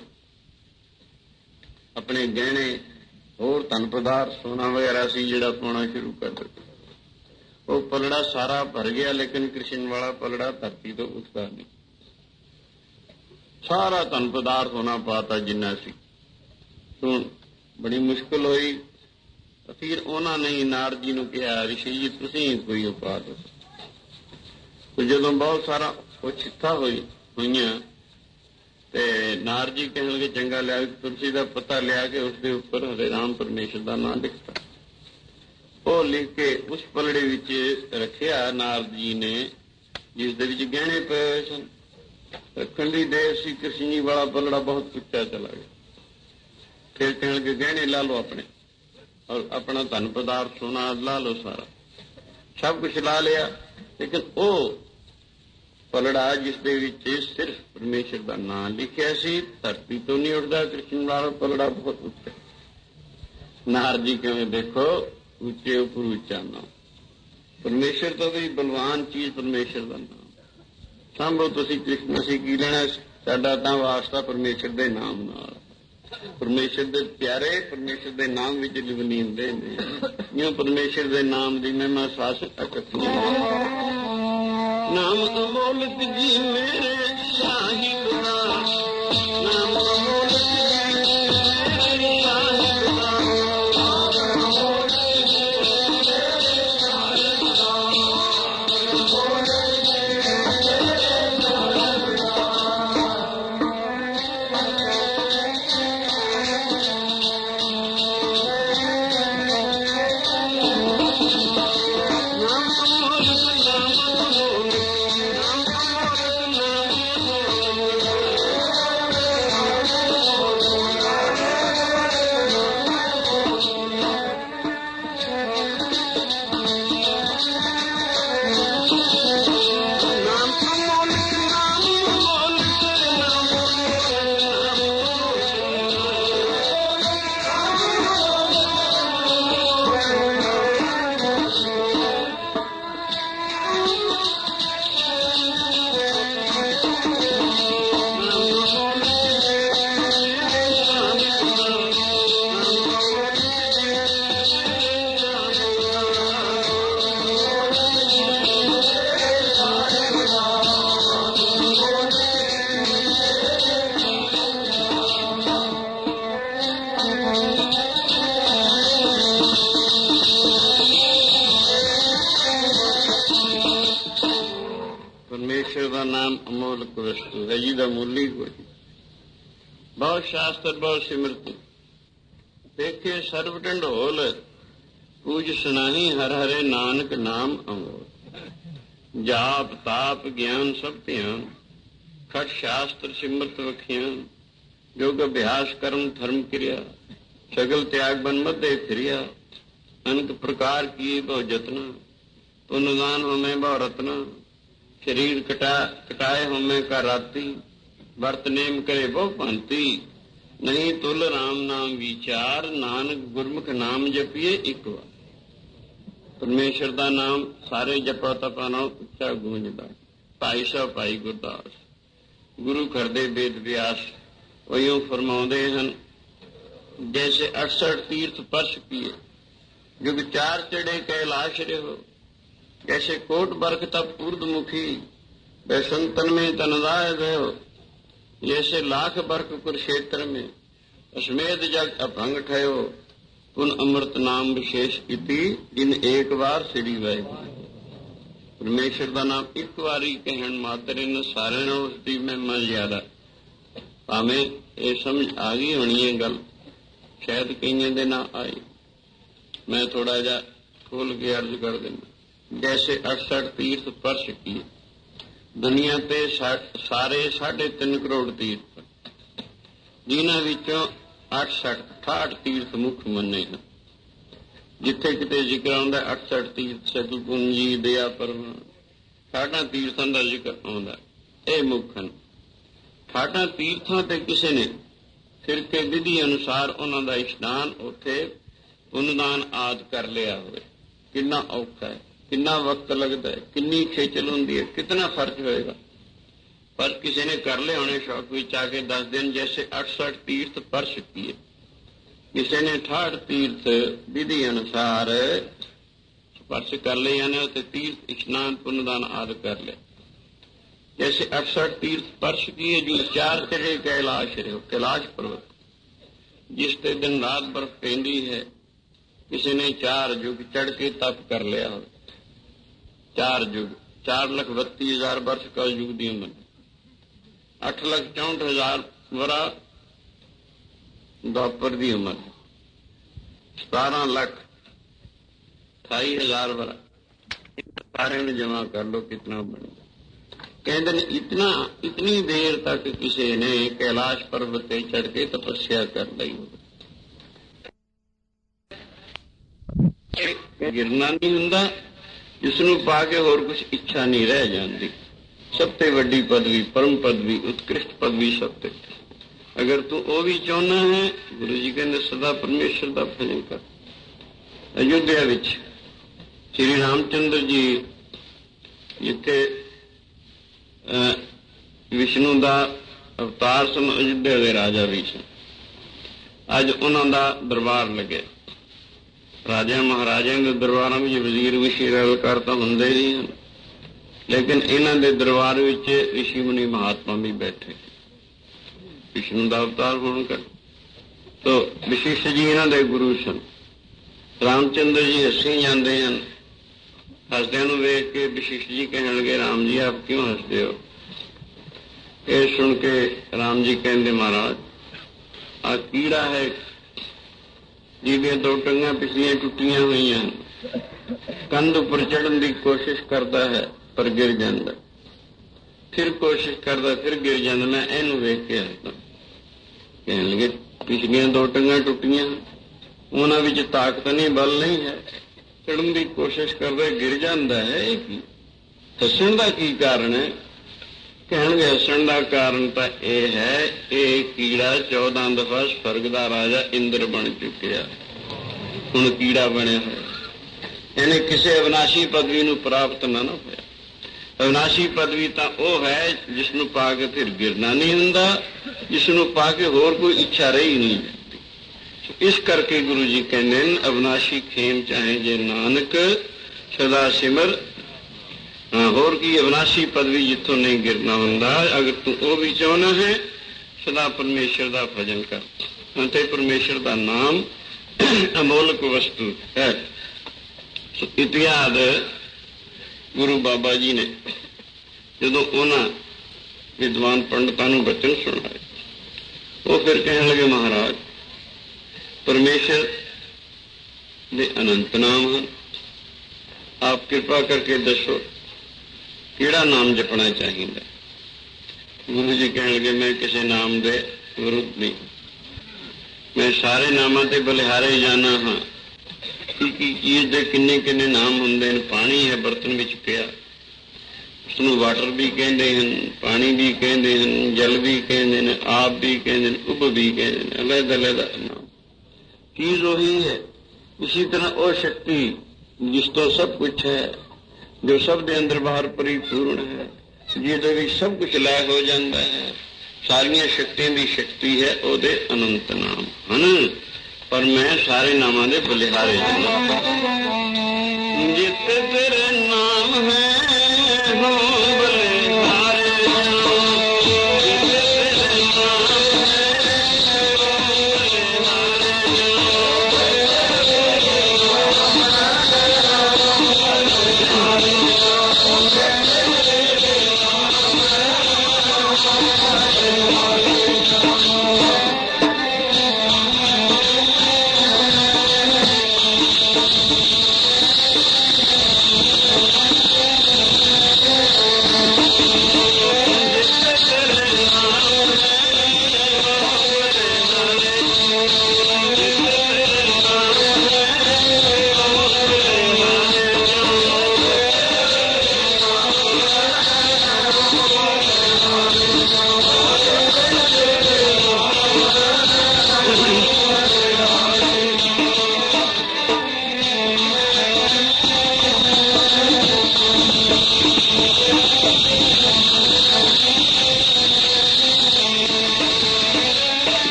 ਆਪਣੇ ਗਹਿਣੇ ਹੋਰ ਧਨ ਪਦਾਰਥ ਸੋਨਾ ਵਗੈਰਾ ਸੀ ਜਿਹੜਾ ਪਾਉਣਾ ਸ਼ੁਰੂ ਕਰ ਦਿੱਤਾ। ਉਹ ਪਲੜਾ ਸਾਰਾ ਭਰ ਗਿਆ, ਲੇਕਿਨ ਕ੍ਰਿਸ਼ਨ ਵਾਲਾ ਪਲੜਾ ਧਰਤੀ ਤੋਂ ਉੱਠਦਾ ਨਹੀਂ। ਸਾਰਾ ਧਨ ਪਦਾਰਥ ਹੋਣਾ ਪਾਤਾ ਜਿੰਨਾ ਸੀ। ਹੁਣ ਬੜੀ ਮੁਸ਼ਕਿਲ ਹੋਈ। ਅਖੀਰ ਉਹਨਾਂ ਨੇ ਨਾਰਦ ਜੀ ਨੂੰ ਕਿਹਾ, ਰਿਸ਼ੀ ਜੀ ਤੁਸੀਂ ਕੋਈ ਉਪਾਅ ਦੱਸੋ। ਜਦੋਂ ਬਹੁਤ ਸਾਰਾ ਉਹ ਚਿੱਠਾ ਹੋਈ ਹੋਈਆਂ ਤੇ ਨਾਰਦ ਜੀ ਕਹਿਣ ਲੱਗੇ, ਚੰਗਾ ਲਿਆ ਤੁਲਸੀ ਦਾ ਪੱਤਾ ਲਿਆ ਕੇ ਉਸਦੇ ਉੱਪਰ ਹਰੇ ਰਾਮ ਪਰਮੇਸ਼ਰ ਦਾ ਨਾਮ ਲਿਖਤਾ। ਉਹ ਲਿਖ ਕੇ ਉਸ ਪਲੜੇ ਵਿੱਚ ਰੱਖਿਆ ਨਾਰਦ ਜੀ ਨੇ, ਜਿਸ ਦੇ ਵਿੱਚ ਗਹਿਣੇ ਪਏ ਸਨ। ਰੱਖਣ ਦੀ ਦੇਰ ਸੀ, ਕ੍ਰਿਸ਼ਨ ਜੀ ਵਾਲਾ ਪਲੜਾ ਬਹੁਤ ਉੱਚਾ ਚਲਾ ਗਿਆ। ਫਿਰ ਕਹਿਣ ਲੱਗੇ, ਗਹਿਣੇ ਲਾ ਲਓ ਆਪਣੇ, ਔਰ ਆਪਣਾ ਧਨ ਪਦਾਰਥ ਸੋਨਾ ਲਾ ਲਓ, ਸਾਰਾ ਸਭ ਕੁਛ ਲਾ ਲਿਆ। ਲੇਕਿਨ ਉਹ ਪਲੜਾ ਜਿਸ ਦੇ ਵਿੱਚ ਸਿਰਫ ਪਰਮੇਸ਼ਰ ਦਾ ਨਾਮ ਲਿਖਿਆ ਸੀ, ਧਰਤੀ ਤੋਂ ਨਹੀਂ ਉੱਠਦਾ। ਕ੍ਰਿਸ਼ਨ ਵਾਲਾ ਪਲੜਾ ਬਹੁਤ ਉੱਚਾ। ਨਾਰਦ ਜੀ ਕਿਵੇਂ, ਦੇਖੋ ਉੱਚੇ ਉੱਪਰ ਉੱਚਾ ਨਾਮ, ਪਰਮੇਸ਼ਰ ਤੋਂ ਵੀ ਬਲਵਾਨ ਚੀਜ਼ ਪਰਮੇਸ਼ਰ ਦਾ ਨਾਮ। ਸੰਭੋ ਤੁਸੀਂ ਕ੍ਰਿਸ਼ਨ, ਅਸੀਂ ਕੀ ਲੈਣਾ, ਸਾਡਾ ਤਾਂ ਵਾਸਤਾ ਪਰਮੇਸ਼ਰ ਦੇ ਨਾਮ ਨਾਲ। ਪਰਮੇਸ਼ਰ ਦੇ ਪਿਆਰੇ ਪਰਮੇਸ਼ਰ ਦੇ ਨਾਮ ਵਿੱਚ ਲਿਵਨੀ ਹੁੰਦੇ ਨੇ। ਜਿਉਂ ਪਰਮੇਸ਼ਰ ਦੇ ਨਾਮ ਦੀ ਮਹਿਮਾ ਸਾਸ ਅਕਥ ਨਾਮ ਅਮੋਲਕ ਜੀ ਮੇਰੇ ਸ਼ਾਹੀ ਗੁਨਾ, ਨਾਮ ਅਮੋਲਕ ਜੀ ਮੇਰੇ ਸ਼ਾਹੀ ਗੁਨਾ, ਅਮੋਲਕ ਵਸਤੂ ਹੈ, ਜਿਹਦਾ ਮੁੱਲ ਹੀ ਕੋਈ। ਬਹੁਤ ਸ਼ਾਸਤਰ ਬਹੁਤ ਸਿਮਰਤ ਦੇਖੇ ਸਰਬ ਢੰਡੋਲ, ਪੂਜ ਸੁਨਾਹੀ ਹਰ ਹਰੇ ਨਾਨਕ ਨਾਮ ਅਮੋਲ। ਜਾਪ ਤਾਪ ਗਿਆਨ ਸਭ ਧਿਆਨ, ਖਟ ਸ਼ਾਸਤਰ ਸਿਮਰਤ ਵਖਿਆਨ। ਯੋਗ ਅਭਿਆਸ ਕਰਮ ਧਰਮ ਕਿਰਿਆ, ਸਗਲ ਤਿਆਗ ਬਨ ਮਧੇ ਫਿਰਿਆ। ਅਨਕ ਪ੍ਰਕਾਰ ਕੀ ਬਹੁ ਜਤਨਾ, ਪੁਨਦਾਨ ਹੋਮੇ ਬਹੁ ਰਤਨਾ। शरीर कटा कटाए होमे का राती, वर्त नेम करे बहु भांति। नहीं तुल राम नाम विचार, नानक गुरमुख नाम जपिए एक बार। परमेश्वर का नाम सारे जपा तपा नाल उच्चा गूंजदा। भाई साहब भाई गुरदास गुरु करदे वेद व्यास, उहियों फरमाउंदे हन जैसे अड़सठ तीर्थ परश किए, जुग चार चढ़े कैलाश रहो। जैसे कोट बरख तब ऊर्धमुखी, वैसंतन में तनदाय गयो। जैसे लाख बरख कुरुक्षेत्र में, अश्मेध जग अभंग ठयो। पुन अमृत नाम विशेष की, जिन एक बार श्री वाहिगुरू। परमेश्वर का नाम एक बारी कहण मात्र इन सारे नालों उसकी महिमा ज्यादा। भावें ये समझ आ गई होनी है गल, शायद कईयां दे ना आई। मैं थोड़ा जा खोल के अर्ज कर देना। जैसे अड़सठ तीर्थ परश किए, दुनिया ते सारे साढ़े तीन करोड़ तीर्थ, जिन्हां विचों अड़सठ अठाहठ तीर्थ मुख मन्ने हैं। जिथे किते जिक्र आउंदा अड़सठ तीर्थ, सतपुंजी दया परवान, अठारह तीर्थां दा जिक्र आउंदा, ये मुख हन। अठारह तीर्थां ते किसी ने फिर के विधि अनुसार उन्हां दा इशनान उत्थे पुनदान आदि कर लिया होवे, कितना औखा है, कितना वक्त लगता है, कितनी खेचल होंदी है, कितना फर्क होएगा। पर किसी ने कर ले होने शौक विच आके दस दिन जैसे अड़सठ तीर्थ परश किए, किसी ने अठाहठ तीर्थ विधि अनुसार स्पर्श कर ले, यानी उसे तीर्थ स्नान पुनदान आदि कर ले। जैसे अड़सठ तीर्थ परश किए, जो चार चढ़े कैलाश रहे, कैलाश पर्वत जिसते दिन रात बर्फ पेंदी है। किसी ने चार युग चढ़ के तप कर लिया हो, चार युग, चार लाख बत्तीस हजार वर्ष का युग दी उम्र, अठ लाख चौंठ हजार वरा द्वापर की उम्र, सतारह लाख अठाई हजार वरा, सारे ने जमा कर लो कितना बन। कहते ने इतना इतनी देर तक किसी ने कैलाश पर्वत पे चढ़ के तपस्या कर ली हो। गिरना नहीं हुंदा, जिसनों पा के होर कुछ इच्छा नहीं रह जाती। सबसे वड्डी पदवी, परम पदवी, उत्कृष्ट पदवी सबसे। अगर तू वो भी चाहना है, गुरु जी कहते सदा परमेश्वर का भजन कर। अयोध्या विच श्री रामचंद्र जी जिथे ਵਿਸ਼ਨੂੰ ਦਾ ਅਵਤਾਰ ਸਨ, ਅਯੁੱਧਿਆ ਦੇ ਰਾਜਾ ਵੀ ਸਨ। ਅੱਜ ਉਹਨਾਂ ਦਾ ਦਰਬਾਰ ਲੱਗਿਆ। ਰਾਜਿਆਂ ਮਹਾਰਾਜਿਆਂ ਦੇ ਦਰਬਾਰਾਂ ਵਿੱਚ ਵਜ਼ੀਰ ਵਿਸ਼ੇ ਰਲਕਾਰ ਤਾਂ ਹੁੰਦੇ ਹੀ ਹਨ, ਲੇਕਿਨ ਇਹਨਾਂ ਦੇ ਦਰਬਾਰ ਵਿੱਚ ਰਿਸ਼ੀ ਮੁਨੀ ਮਹਾਤਮਾ ਵੀ ਬੈਠੇ। ਵਿਸ਼ਨੂੰ ਦਾ ਅਵਤਾਰ ਹੋਣ ਕਰ ਤੋ ਵਿਸ਼ਿਸ਼ਟ ਜੀ ਇਹਨਾਂ ਦੇ ਗੁਰੂ ਸਨ। ਰਾਮਚੰਦਰ ਜੀ ਹੱਸੀ ਜਾਂਦੇ ਹਨ। ਹੱਸਦਿਆਂ ਨੂੰ ਵੇਖ ਕੇ ਵਿਸ਼ਿਸ਼ਟ ਜੀ ਕਹਿਣ ਲੱਗੇ, ਰਾਮ ਜੀ ਆਪ ਕਿਉਂ ਹੱਸਦੇ ਹੋ? ਇਹ ਸੁਣ ਕੇ ਰਾਮ ਜੀ ਕਹਿੰਦੇ, ਮਹਾਰਾਜ ਆ ਕੀੜਾ ਹੈ ਜਿਹਦੀਆਂ ਦੋ ਟੰਗਾਂ ਪਿਛਲੀਆਂ ਟੁੱਟੀਆਂ ਹੋਈਆਂ, ਕੰਧ ਉੱਪਰ ਚੜ੍ਹਨ ਦੀ ਕੋਸ਼ਿਸ਼ ਕਰਦਾ ਹੈ ਪਰ ਗਿਰ ਜਾਂਦਾ, ਫਿਰ ਕੋਸ਼ਿਸ਼ ਕਰਦਾ ਫਿਰ ਗਿਰ ਜਾਂਦਾ। ਮੈਂ ਇਹਨੂੰ ਵੇਖ ਕੇ ਹੱਸਦਾ। ਕਹਿਣ ਲੱਗੇ, ਪਿਛਲੀਆਂ ਦੋ ਟੰਗਾਂ ਟੁੱਟੀਆਂ, ਉਹਨਾਂ ਵਿੱਚ ਤਾਕਤ ਨਹੀਂ, ਬਲ ਨਹੀਂ ਹੈ, ਚੜ੍ਹਨ ਦੀ ਕੋਸ਼ਿਸ਼ ਕਰਦਾ ਗਿਰ ਜਾਂਦਾ ਹੈ। ਇਹ ਕੀ ਹੱਸਣ ਦਾ ਕੀ ਕਾਰਨ ਹੈ? ਕਹਿਣਗੇ, ਹੱਸਣ ਦਾ ਕਾਰਨ ਤਾਂ ਇਹ ਹੈ, ਇਹ ਕੀੜਾ ਚੌਦਾਂ ਦਫਾ ਸਵਰਗ ਦਾ ਰਾਜਾ ਇੰਦਰ ਬਣ ਚੁੱਕਿਆ, ਹੁਣ ਕੀੜਾ ਬਣਿਆ ਹੋਇਆ। ਇਹਨੇ ਕਿਸੇ ਅਵਿਨਾਸ਼ੀ ਪਦਵੀ ਨੂੰ ਪ੍ਰਾਪਤ ਨਾ ਨਾ ਹੋਇਆ। ਅਵਿਨਾਸ਼ੀ ਪਦਵੀ ਤਾਂ ਉਹ ਹੈ ਜਿਸ ਨੂੰ ਪਾ ਕੇ ਫਿਰ ਗਿਰਨਾ ਨਹੀਂ ਹੁੰਦਾ, ਜਿਸ ਨੂੰ ਪਾ ਕੇ ਹੋਰ ਕੋਈ ਇੱਛਾ ਰਹੀ ਨਹੀਂ ਜਾਂਦੀ। ਇਸ ਕਰਕੇ ਗੁਰੂ ਜੀ ਕਹਿੰਦੇ ਨੇ, ਅਵਿਨਾਸ਼ੀ ਖੇਮ ਚਾਹੇ ਜੇ ਨਾਨਕ ਸਦਾ ਸਿਮਰ। ਹਾਂ, ਹੋਰ ਕੀ ਅਵਿਨਾਸ਼ੀ ਪਦਵੀ ਜਿੱਥੋਂ ਨਹੀਂ ਗਿਰਨਾ ਹੁੰਦਾ। ਅਗਰ ਤੂੰ ਉਹ ਵੀ ਚਾਹੁੰਦਾ ਹੈ, ਸਦਾ ਪਰਮੇਸ਼ਰ ਦਾ ਭਜਨ ਕਰ, ਅਤੇ ਪਰਮੇਸ਼ਰ ਦਾ ਨਾਮ ਅਮੋਲਕ ਵਸਤੂ ਹੈ। ਇਤਿਹਾਦ ਗੁਰੂ ਬਾਬਾ ਜੀ ਨੇ ਜਦੋਂ ਉਹਨਾਂ ਵਿਦਵਾਨ ਪੰਡਤਾਂ ਨੂੰ ਬਚਨ ਸੁਣਾਏ, ਉਹ ਫਿਰ ਕਹਿਣ ਲੱਗੇ, ਮਹਾਰਾਜ ਪਰਮੇਸ਼ਰ ਦੇ ਅਨੰਤ ਨਾਮ ਹਨ, ਆਪ ਕਿਰਪਾ ਕਰਕੇ ਦੱਸੋ ਕਿਹੜਾ ਨਾਮ ਜਪਣਾ ਚਾਹੀਦਾ? ਗੁਰੂ ਜੀ ਕਹਿਣ ਲੱਗੇ, ਮੈਂ ਕਿਸੇ ਨਾਮ ਦੇ ਵਿਰੁੱਧ ਨਹੀਂ, ਮੈਂ ਸਾਰੇ ਨਾਮਾਂ ਤੇ ਬਲਿਹਾਰੇ ਜਾਣਾ ਹਾਂ। ਕੀ ਚੀਜ਼ ਦੇ ਕਿੰਨੇ ਕਿੰਨੇ ਨਾਮ ਹੁੰਦੇ ਨੇ। ਪਾਣੀ ਹੈ ਬਰਤਨ ਵਿੱਚ ਪਿਆ, ਉਸਨੂੰ ਵਾਟਰ ਵੀ ਕਹਿੰਦੇ ਹਨ, ਪਾਣੀ ਵੀ ਕਹਿੰਦੇ ਹਨ, ਜਲ ਵੀ ਕਹਿੰਦੇ ਨੇ, ਆਪ ਵੀ ਕਹਿੰਦੇ ਨੇ, ਉਬ ਵੀ ਕਹਿੰਦੇ ਨੇ, ਅਲੱਗ ਅਲੱਗ ਨਾਮ। ਚੀਜ਼ ਉਹੀ ਹੈ। ਇਸੀ ਤਰ੍ਹਾਂ ਉਹ ਸ਼ਕਤੀ ਜਿਸ ਤੋਂ ਸਭ ਕੁਛ ਹੈ, ਜੋ ਸਭ ਦੇ ਅੰਦਰ ਬਾਹਰ ਪਰਿਪੂਰਨ ਹੈ, ਜਿਹਦੇ ਵਿੱਚ ਸਭ ਕੁਛ ਲੈ ਹੋ ਜਾਂਦਾ ਹੈ, ਸਾਰੀਆਂ ਸ਼ਕਤੀਆਂ ਦੀ ਸ਼ਕਤੀ ਹੈ, ਉਹਦੇ ਅਨੰਤ ਨਾਮ ਹਨ। ਪਰ ਮੈਂ ਸਾਰੇ ਨਾਮਾਂ ਦੇ ਬਲਿਹਾਰੇ ਜਾਣਾ। ਜਿੱਥੇ ਤੇਰੇ ਨਾਮ ਹੈ ਹੋ ਬਲਿਹਾਰੇ ਜਾਓ, ਜਿੱਥੇ ਤੇਰੇ ਨਾਮ ਹੈ ਹੋ ਬਲਿਹਾਰੇ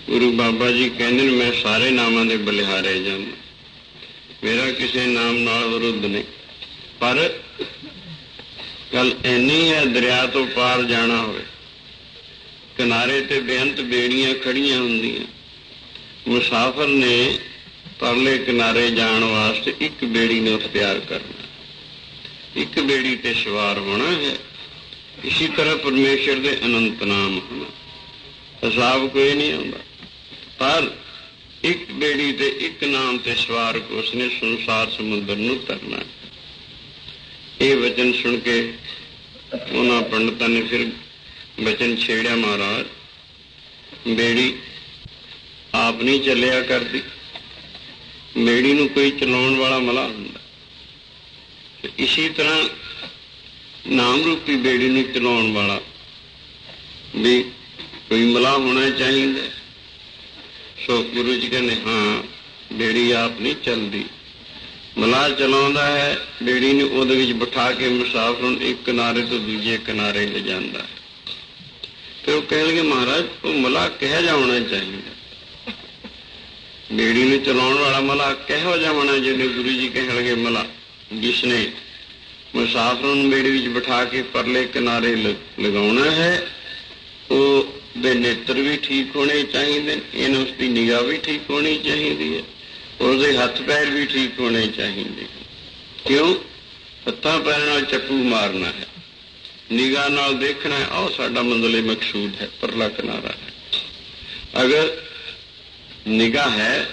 ਗੁਰੂ ਬਾਬਾ ਜੀ ਕਹਿੰਦੇ ਨੇ ਮੈਂ ਸਾਰੇ ਨਾਮਾਂ ਦੇ ਬਲਿਹਾਰੇ ਜਾਂਦਾ, ਮੇਰਾ ਕਿਸੇ ਨਾਮ ਨਾਲ ਵਿਰੁੱਧ ਨਹੀਂ। ਪਰ ਗੱਲ ਇੰਨੀ ਹੈ, ਦਰਿਆ ਤੋਂ ਪਾਰ ਜਾਣਾ ਹੋਵੇ, ਕਿਨਾਰੇ ਤੇ ਬੇਅੰਤ ਬੇੜੀਆਂ ਖੜੀਆਂ ਹੁੰਦੀਆਂ, ਮੁਸਾਫਰ ਨੇ ਪਰਲੇ ਕਿਨਾਰੇ ਜਾਣ ਵਾਸਤੇ ਇੱਕ ਬੇੜੀ ਨੂੰ ਅਖਤਿਆਰ ਕਰਨਾ, ਇੱਕ ਬੇੜੀ ਤੇ ਸਵਾਰ ਹੋਣਾ ਹੈ। ਇਸੀ ਤਰ੍ਹਾਂ ਪਰਮੇਸ਼ਰ ਦੇ ਅਨੰਤ ਨਾਮ ਹਨ, ਹਿਸਾਬ ਕੋਈ ਨਹੀਂ ਆਉਂਦਾ, ਪਰ ਇੱਕ ਬੇੜੀ ਤੇ ਇੱਕ ਨਾਮ ਤੇ ਸਵਾਰ ਕੇ ਉਸਨੇ ਸੰਸਾਰ ਸਮੁੰਦਰ ਨੂੰ ਤਰਨਾ। ਇਹ ਵਚਨ ਸੁਣ ਕੇ ਉਹਨਾਂ ਪੰਡਤਾਂ ਨੇ ਫਿਰ ਵਚਨ ਛੇੜਿਆ, ਮਹਾਰਾਜ ਬੇੜੀ ਆਪ ਨਹੀਂ ਚੱਲਿਆ ਕਰਦੀ, ਬੇੜੀ ਨੂੰ ਕੋਈ ਚਲਾਉਣ ਵਾਲਾ ਮਲਾ ਹੁੰਦਾ। ਇਸੀ ਤਰ੍ਹਾਂ ਨਾਮ ਰੂਪੀ ਬੇੜੀ ਨੂੰ ਚਲਾਉਣ ਵਾਲਾ ਵੀ ਕੋਈ ਮਲਾ ਹੋਣਾ ਚਾਹੀਦਾ। ਸੋ ਗੁਰੂ ਜੀ ਕਹਿੰਦੇ ਹਾਂ, ਬੇੜੀ ਆਪ ਨਹੀਂ ਚੱਲਦੀ, ਮਲਾ ਚਲਾਉਂਦਾ ਹੈ, ਬੇੜੀ ਨੂੰ ਉਹਦੇ ਵਿੱਚ ਬਿਠਾ ਕੇ ਮੁਸਾਫਰ ਨੂੰ ਇੱਕ ਕਿਨਾਰੇ ਤੋਂ ਦੂਜੇ ਕਿਨਾਰੇ ਲੈ ਜਾਂਦਾ ਹੈ। ਫਿਰ ਉਹ ਕਹਿਣਗੇ ਮਹਾਰਾਜ ਉਹ ਮਲਾ ਕਿਹੋ ਜਿਹਾ ਹੋਣਾ ਚਾਹੀਦਾ, ਬੇੜੀ ਨੂੰ ਚਲਾਉਣ ਵਾਲਾ ਮਲਾ ਕਿਹੋ ਜਿਹਾ ਹੋਣਾ? ਜਿਹਨੇ ਗੁਰੂ ਜੀ ਕਹਿਣਗੇ ਮਲਾ ਜਿਸਨੇ ਮੁਸਾਫਰਾਂ ਨੂੰ ਬੇੜੀ ਵਿੱਚ ਬਿਠਾ ਕੇ ਪਰਲੇ ਕਿਨਾਰੇ ਲਗਾਉਣਾ ਹੈ, ਉਹ ਦੇ ਨੇਤਰ ਵੀ ਠੀਕ ਹੋਣੇ ਚਾਹੀਦੇ, ਇਹਨੂੰ ਉਸਦੀ ਨਿਗਾਹ ਵੀ ਠੀਕ ਹੋਣੀ ਚਾਹੀਦੀ ਹੈ, ਉਸਦੇ ਹੱਥ ਪੈਰ ਵੀ ਠੀਕ ਹੋਣੇ ਚਾਹੀਦੇ। ਕਿਉਂ? ਹੱਥਾਂ ਪੈਰਾਂ ਨਾਲ ਚੱਪੂ ਮਾਰਨਾ ਹੈ, ਨਿਗਾਹ ਨਾਲ ਦੇਖਣਾ ਹੈ, ਆਹ ਸਾਡਾ ਮੰਜ਼ਿਲ ਮਕਸੂਦ ਹੈ, ਪਰਲਾ ਕਿਨਾਰਾ ਹੈ। ਅਗਰ ਨਿਗਾਹ ਹੈ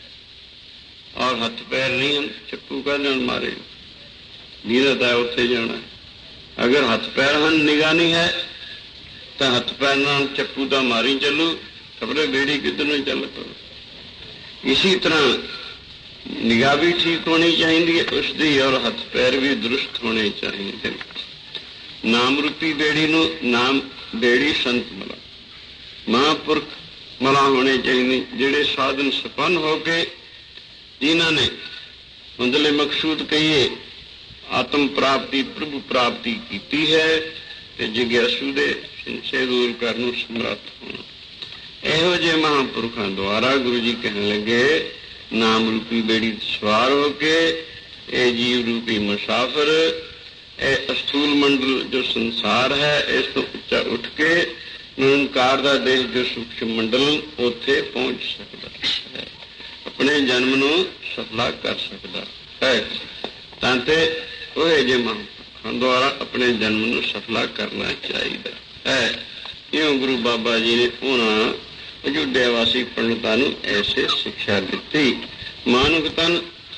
ਔਰ ਹੱਥ ਪੈਰ ਨਹੀਂ ਹਨ, ਚੱਪੂ ਕਾਹਦੇ ਨਾਲ ਮਾਰੇ? ਜਿਹਦਾ ਤਾਂ ਉੱਥੇ ਜਾਣਾ। ਅਗਰ ਹੱਥ ਪੈਰ ਹਨ, ਨਿਗਾਹ ਨਹੀਂ ਹੈ, ਤਾਂ ਹੱਥ ਪੈਰ ਨਾਲ ਚੱਪੂ ਤਾਂ ਮਾਰੀ ਚੱਲੂ, ਖਬਰੇ ਬੇੜੀ ਕਿੱਧਰ ਨੂੰ ਚੱਲ ਪਵੇ। ਇਸੀ ਤਰ੍ਹਾਂ ਨਿਗਾਹ ਵੀ ਠੀਕ ਹੋਣੀ ਚਾਹੀਦੀ ਹੈ ਉਸਦੀ, ਔਰ ਹੱਥ ਪੈਰ ਵੀ ਦਰੁਸਤ ਹੋਣੇ ਚਾਹੀਦੇ। ਨਾਮ ਰੂਪੀ ਬੇੜੀ ਨੂੰ ਨਾਮ ਬੇੜੀ ਸੰਤ ਮਲਾ ਮਹਾਂਪੁਰਖ ਮਲਾ ਹੋਣੇ ਚਾਹੀਦੇ, ਜਿਹੜੇ ਸਾਧਨ ਸੰਪੰਨ ਹੋ ਕੇ ਜਿਨ੍ਹਾਂ ਨੇ ਮੰਜ਼ਿਲ ਮਕਸੂਦ ਕਹੀਏ ਆਤਮ ਪ੍ਰਾਪਤੀ ਪ੍ਰਭੂ ਪ੍ਰਾਪਤੀ ਕੀਤੀ ਹੈ ਤੇ ਜਿਗਿਆਸੂ ਦੇ ਸੰਸ਼ੇ ਦੂਰ ਕਰਨ ਨੂੰ ਸਮਰੱਥ ਹੋਣਾ। ਇਹੋ ਜਿਹੇ ਮਹਾਂਪੁਰਖਾਂ ਦੁਆਰਾ ਗੁਰੂ ਜੀ ਕਹਿਣ ਲੱਗੇ ਨਾਮ ਰੂਪੀ ਬੇੜੀ ਸਵਾਰ ਹੋ ਕੇ ਇਹ ਜੀਵ ਰੂਪੀ ਮੁਸਾਫਰ ਇਹ ਅਸਥੂਲ ਮੰਡਲ ਜੋ ਸੰਸਾਰ ਹੈ ਇਸ ਤੋਂ ਉੱਚਾ ਉੱਠ ਕੇ ਨਿਰੰਕਾਰ ਦਾ ਦੇਸ਼ ਜੋ ਸੂਖਮ ਮੰਡਲ ਉੱਥੇ ਪਹੁੰਚ ਸਕਦਾ ਹੈ, ਆਪਣੇ ਜਨਮ ਨੂੰ ਸਫਲਾ ਕਰ ਸਕਦਾ ਹੈ। ਤਾਂ ਤੇ ਉਹ ਜਿਹੇ ਮਹਾਂਪੁਰਖਾਂ ਦੁਆਰਾ ਆਪਣੇ ਜਨਮ ਨੂੰ ਸਫਲਾ ਕਰਨਾ ਚਾਹੀਦਾ ਹੈ। ਇਉਂ ਗੁਰੂ ਬਾਬਾ ਜੀ ਨੇ ਉਹਨਾਂ ਅਯੁੱਧਿਆ ਵਾਸੀ ਪੰਡਤਾਂ ਨੂੰ ਐਸੇ ਸਿੱਖਿਆ ਦਿੱਤੀ। ਮਾਨੁਖ ਤਨ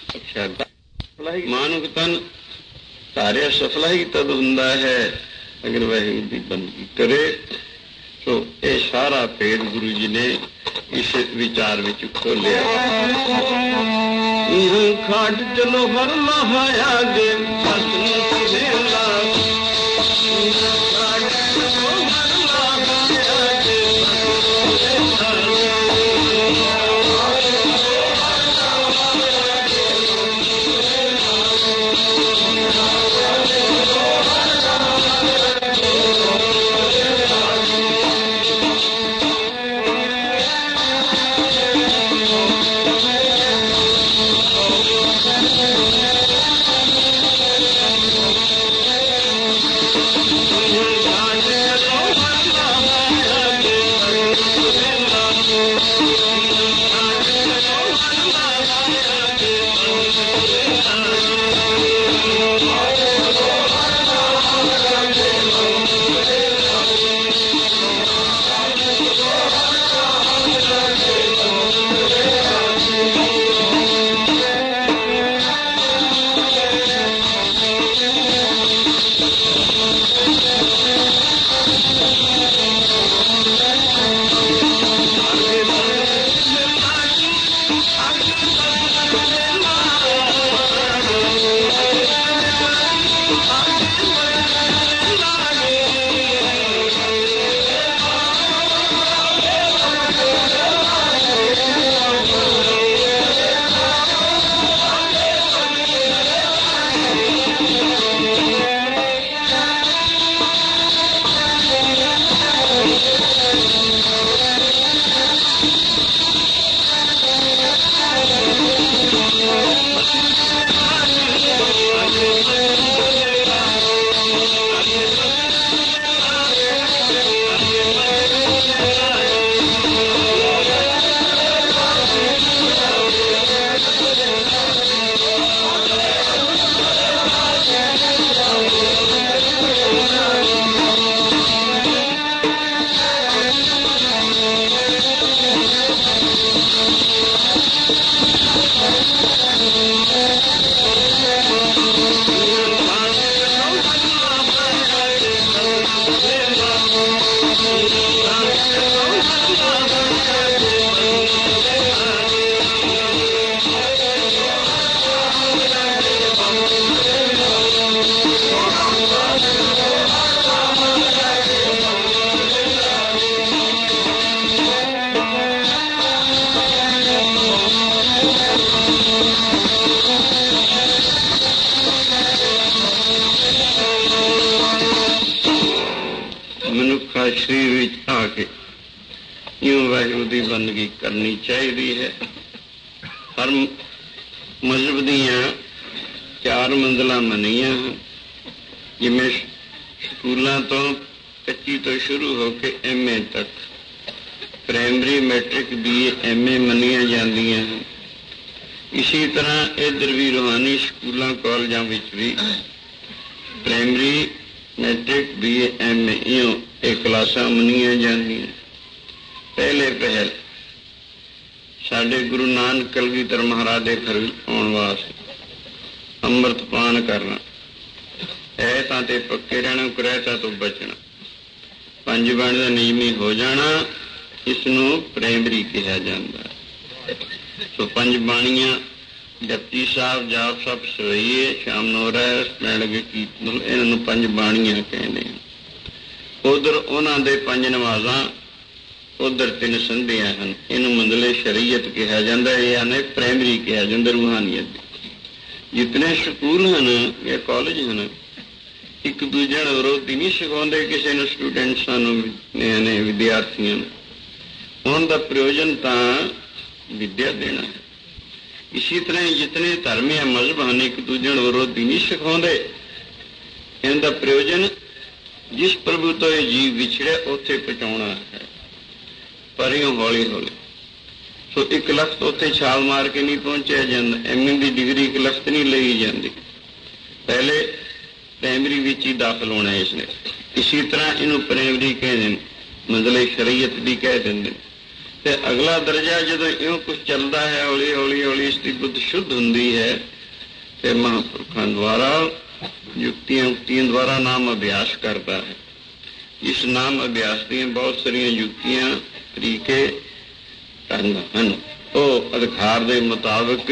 ਮਾਨੁਖ ਤਨ ਧਾਰਿਆ ਸਫਲਾ ਹੀ ਤਦ ਹੁੰਦਾ ਹੈ ਅਗਰ ਵਾਹਿਗੁਰੂ ਦੀ ਬੰਦਗੀ ਕਰੇ। ਸੋ ਇਹ ਸਾਰਾ ਭੇਦ ਗੁਰੂ ਜੀ ਨੇ ਇਸ ਵਿਚਾਰ ਵਿੱਚ ਖੋਲਿਆ। ਖਾਟ ਚਲੋ ਹਰ ਲਹਾਇਆ ਗੇ ਸਤਿ ਦੇਲਾ ਨਿਭਾ ਕੇ ਇਉਂ ਵਾਹਿਗੁਰੂ ਦੀ ਬੰਦਗੀ ਕਰਨੀ ਚਾਹੀਦੀ ਹੈ। ਹਰ ਮਜ਼ਹਬ ਦੀਆਂ ਚਾਰ ਮੰਜ਼ਲਾਂ ਮੰਨੀਆਂ ਹਨ, ਜਿਵੇਂ ਸਕੂਲਾਂ ਤੋਂ ਕੱਚੀ ਤੋਂ ਸ਼ੁਰੂ ਹੋ ਕੇ ਐਮ ਏ ਤੱਕ, primary, matric, B A, M A ਮੰਨੀਆਂ ਜਾਂਦੀਆਂ ਹਨ। ਇਸੇ ਤਰ੍ਹਾਂ ਇੱਧਰ ਵੀ ਰੂਹਾਨੀ ਸਕੂਲਾਂ ਕਾਲਜਾਂ ਵਿੱਚ ਵੀ primary, matric, B A, M A ਇਉਂ ਇਹ ਕਲਾਸਾਂ ਮੰਨੀਆਂ ਜਾਂਦੀਆਂ। ਪਹਿਲੇ ਪਹਿਲ ਸਾਡੇ ਗੁਰੂ ਨਾਨਕ ਕਲਗੀਧਰ ਮਹਾਰਾਜ ਦੇ ਘਰ ਆਉਣ ਵਾਸਤੇ ਅੰਮ੍ਰਿਤ ਪਾਨ ਕਰਨਾ, ਐਤਾਂ ਤੇ ਪੱਕੇ ਰਹਿਣਾ, ਕੁਰੈਤਾਂ ਤੋਂ ਬਚਣਾ, ਪੰਜ ਬਾਣੀ ਦਾ ਨਿਯਮੀ ਹੋ ਜਾਣਾ, ਇਸ ਨੂੰ ਪ੍ਰਾਇਮਰੀ ਕਿਹਾ ਜਾਂਦਾ। ਸੋ ਪੰਜ ਬਾਣੀਆਂ ਜਪਜੀ ਸਾਹਿਬ, ਜਾਪ ਸਾਹਿਬ, ਸਵਈਏ, ਸ਼ਾਮ ਨੂੰ ਰਹਿਸ ਪੈਣ ਲੱਗੇ ਕੀਰਤਨ, ਇਹਨਾਂ ਨੂੰ ਪੰਜ ਬਾਣੀਆਂ ਕਹਿੰਦੇ ਹਨ। ਉੱਧਰ ਉਹਨਾਂ ਦੇ ਪੰਜ ਨਮਾਜ਼ਾਂ, ਉੱਧਰ ਤਿੰਨ ਸੰਧੀਆਂ ਹਨ, ਇਹਨੂੰ ਮੰਜ਼ਲੇ ਸ਼ਰੀਅਤ ਕਿਹਾ ਜਾਂਦਾ, ਇਹ ਆਨੇ ਪ੍ਰਾਇਮਰੀ ਕਿਹਾ ਜਾਂਦਾ ਰੂਹਾਨੀਅਤ ਦੀ। ਜਿਤਨੇ ਸਕੂਲ ਹਨ ਜਾਂ ਕਾਲਜ ਹਨ, ਇੱਕ ਦੂਜੇ ਨੂੰ ਵਿਰੋਧੀ ਨਹੀਂ ਸਿਖਾਉਂਦੇ ਕਿਸੇ ਨੂੰ, ਸਟੂਡੈਂਟਸਾਂ ਨੂੰ, ਨੇ ਵਿਦਿਆਰਥੀਆਂ ਨੂੰ। ਉਹਨਾਂ ਦਾ ਪ੍ਰਯੋਜਨ ਤਾਂ ਵਿਦਿਆ ਦੇਣਾ ਹੈ। ਇਸੇ ਤਰ੍ਹਾਂ ਹੀ ਜਿਤਨੇ ਧਰਮ ਜਾਂ ਮਜ਼ਹਬ ਹਨ, ਇੱਕ ਦੂਜੇ ਨੂੰ ਵਿਰੋਧੀ ਨਹੀਂ ਸਿਖਾਉਂਦੇ। ਇਹਨਾਂ ਦਾ ਪ੍ਰਯੋਜਨ ਜਿਸ ਪ੍ਰਭੂ ਤੋਂ ਇਹ ਜੀਵ ਵਿਛੜਿਆ ਉੱਥੇ ਪਹੁੰਚਾਉਣਾ ਹੈ, ਪਰ ਇਉਂ ਹੌਲੀ ਹੌਲੀ। ਸੋ ਇੱਕ ਲਖਤ ਉੱਥੇ ਛਾਲ ਮਾਰ ਕੇ ਨਹੀਂ ਪਹੁੰਚਿਆ ਜਾਂਦਾ। ਐਮ ਏ ਦੀ ਡਿਗਰੀ ਇੱਕ ਲਖਤ ਨਹੀਂ ਲਈ ਜਾਂਦੀ, ਪਹਿਲੇ ਪ੍ਰਾਇਮਰੀ ਵਿੱਚ ਹੀ ਦਾਖਲ ਹੋਣਾ ਇਸ ਨੇ। ਇਸੇ ਤਰ੍ਹਾਂ ਇਹਨੂੰ ਪ੍ਰਾਇਮਰੀ ਕਹਿੰਦੇ ਨੇ, ਮੰਜ਼ਲੇ ਸ਼ਰੀਅਤ ਵੀ ਕਹਿ ਦਿੰਦੇ। ਤੇ ਅਗਲਾ ਦਰਜਾ ਜਦੋਂ ਇਉਂ ਕੁਛ ਚੱਲਦਾ ਹੈ, ਹੌਲੀ ਹੌਲੀ ਹੌਲੀ ਇਸ ਦੀ ਬੁੱਧ ਸ਼ੁੱਧ ਹੁੰਦੀ ਹੈ, ਤੇ ਮਹਾਂਪੁਰਖਾਂ ਦੁਆਰਾ ਯੁਕਤੀਆਂ ਉਕਤੀਆਂ ਦੁਆਰਾ ਨਾਮ ਅਭਿਆਸ ਕਰਦਾ ਹੈ। ਇਸ ਨਾਮ ਅਭਿਆਸ ਦੀਆਂ ਬਹੁਤ ਸਾਰੀਆਂ ਯੁਕਤੀਆਂ, ਤਰੀਕੇ, ਢੰਗ ਹਨ। ਉਹ ਅਧਿਕਾਰ ਦੇ ਮੁਤਾਬਕ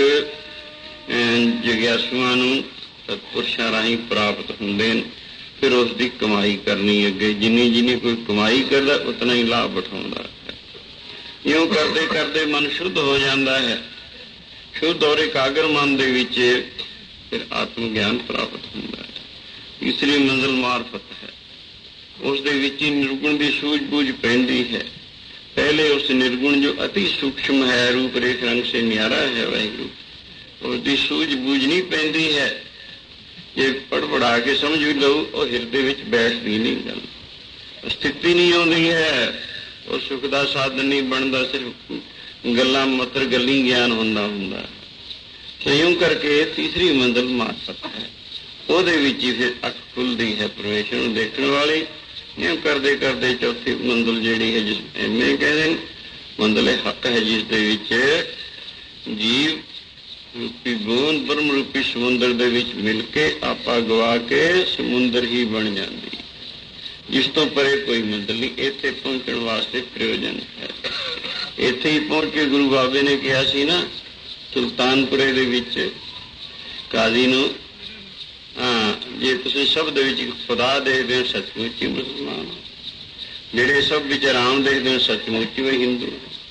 ਜਗਿਆਸੂਆਂ ਨੂੰ ਸਤਿਪੁਰਸ਼ਾਂ ਰਾਹੀਂ ਪ੍ਰਾਪਤ ਹੁੰਦੇ ਨੇ। ਫਿਰ ਉਸ ਦੀ ਕਮਾਈ ਕਰਨੀ ਅੱਗੇ, ਜਿੰਨੀ ਜਿੰਨੀ ਕੋਈ ਕਮਾਈ ਕਰਦਾ ਉਤਨਾ ਹੀ ਲਾਭ ਉਠਾਉਂਦਾ ਹੈ। ਇਉਂ ਕਰਦੇ ਕਰਦੇ ਮਨ ਸ਼ੁੱਧ ਹੋ ਜਾਂਦਾ ਹੈ। ਸ਼ੁੱਧ ਔਰ ਇਕਾਗਰ ਮਨ ਦੇ ਵਿੱਚ ਫਿਰ ਆਤਮ ਗਿਆਨ ਪ੍ਰਾਪਤ ਹੁੰਦਾ ਹੈ। ਤੀਸਰੀ ਮੰਜ਼ਿਲ ਮਾਰਫਤ ਹੈ, ਉਸ ਦੇ ਵਿੱਚ ਹੀ ਨਿਰਗੁਣ ਦੀ ਸੂਝ-ਬੂਝ ਪੈਂਦੀ ਹੈ। ਪਹਿਲੇ ਉਸ ਨਿਰਗੁਣ ਜੋ ਅਤੀ ਸੂਖਮ ਹੈ, ਰੂਪ ਰੇਖ ਰੰਗ ਸੇ ਨਿਆਰਾ ਹੈ ਵਾਹਿਗੁਰੂ, ਉਸ ਦੀ ਸੂਝ-ਬੂਝ ਨਹੀਂ ਪੈਂਦੀ ਹੈ। ਜੇ ਪੜ੍ਹ ਪੜ੍ਹਾ ਕੇ ਸਮਝ ਵੀ ਲਓ, ਉਹ ਹਿਰਦੇ ਵਿੱਚ ਬੈਠਦੀ ਨਹੀਂ ਗੱਲ, ਸਥਿਤੀ ਨਹੀਂ ਆਉਂਦੀ ਹੈ, ਉਹ ਸੁੱਖ ਦਾ ਸਾਧਨ ਨਹੀਂ ਬਣਦਾ, ਸਿਰਫ ਗੱਲਾਂ ਮਤਰ ਗੱਲੀ ਗਿਆਨ ਹੁੰਦਾ ਹੁੰਦਾ। ਇਉਂ ਕਰਕੇ ਤੀਸਰੀ ਮੰਜ਼ਿਲ ਮਾਰਫਤ ਹੈ, ਉਹਦੇ ਵਿੱਚ ਹੀ ਫਿਰ ਅੱਖ ਖੁੱਲ੍ਹਦੀ ਹੈ ਪਰਮੇਸ਼ਰ ਨੂੰ ਦੇਖਣ ਵਾਲੀ। ਇਉਂ ਕਰਦੇ ਕਰਦੇ ਚੌਥੀ ਮੰਜ਼ਿਲ ਜਿਹੜੀ ਹੈ, ਜਿਸ ਐਮ ਏ ਕਹਿੰਦੇ ਨੇ, ਮੰਜ਼ਿਲ ਹੱਕ ਹੈ, ਜਿਸ ਦੇ ਵਿੱਚ ਜੀਵ ਰੂਪੀ ਬੂੰਦ ਬ੍ਰਹਮ ਰੂਪੀ ਸਮੁੰਦਰ ਦੇ ਵਿੱਚ ਮਿਲ ਕੇ ਆਪਾ ਗਵਾ ਕੇ ਸਮੁੰਦਰ ਹੀ ਬਣ ਜਾਂਦੀ। ਜਿਸ ਤੋਂ ਪਰੇ ਕੋਈ ਮੰਜ਼ਿਲ ਨਹੀਂ। ਇੱਥੇ ਪਹੁੰਚਣ ਵਾਸਤੇ ਪ੍ਰਯੋਜਨ ਹੈ। ਇੱਥੇ ਹੀ ਪਹੁੰਚ ਕੇ ਗੁਰੂ ਬਾਬੇ ਨੇ ਕਿਹਾ ਸੀ ਨਾ, ਸੁਲਤਾਨਪੁਰੇ ਦੇ ਵਿੱਚ ਕਾਜ਼ੀ ਨੂੰ, ਹਾਂ, ਜੇ ਤੁਸੀਂ ਸ਼ਬਦ ਵਿੱਚ ਖੁਦਾ ਦੇਖਦੇ ਹੋ ਸੱਚਮੁੱਚ ਹੀ ਮੁਸਲਮਾਨ ਹੋ, ਜਿਹੜੇ ਸਭ ਵਿੱਚ ਰਾਮ ਦੇਖਦੇ ਹੋ ਸੱਚਮੁੱਚ ਹੀ ਹਿੰਦੂ।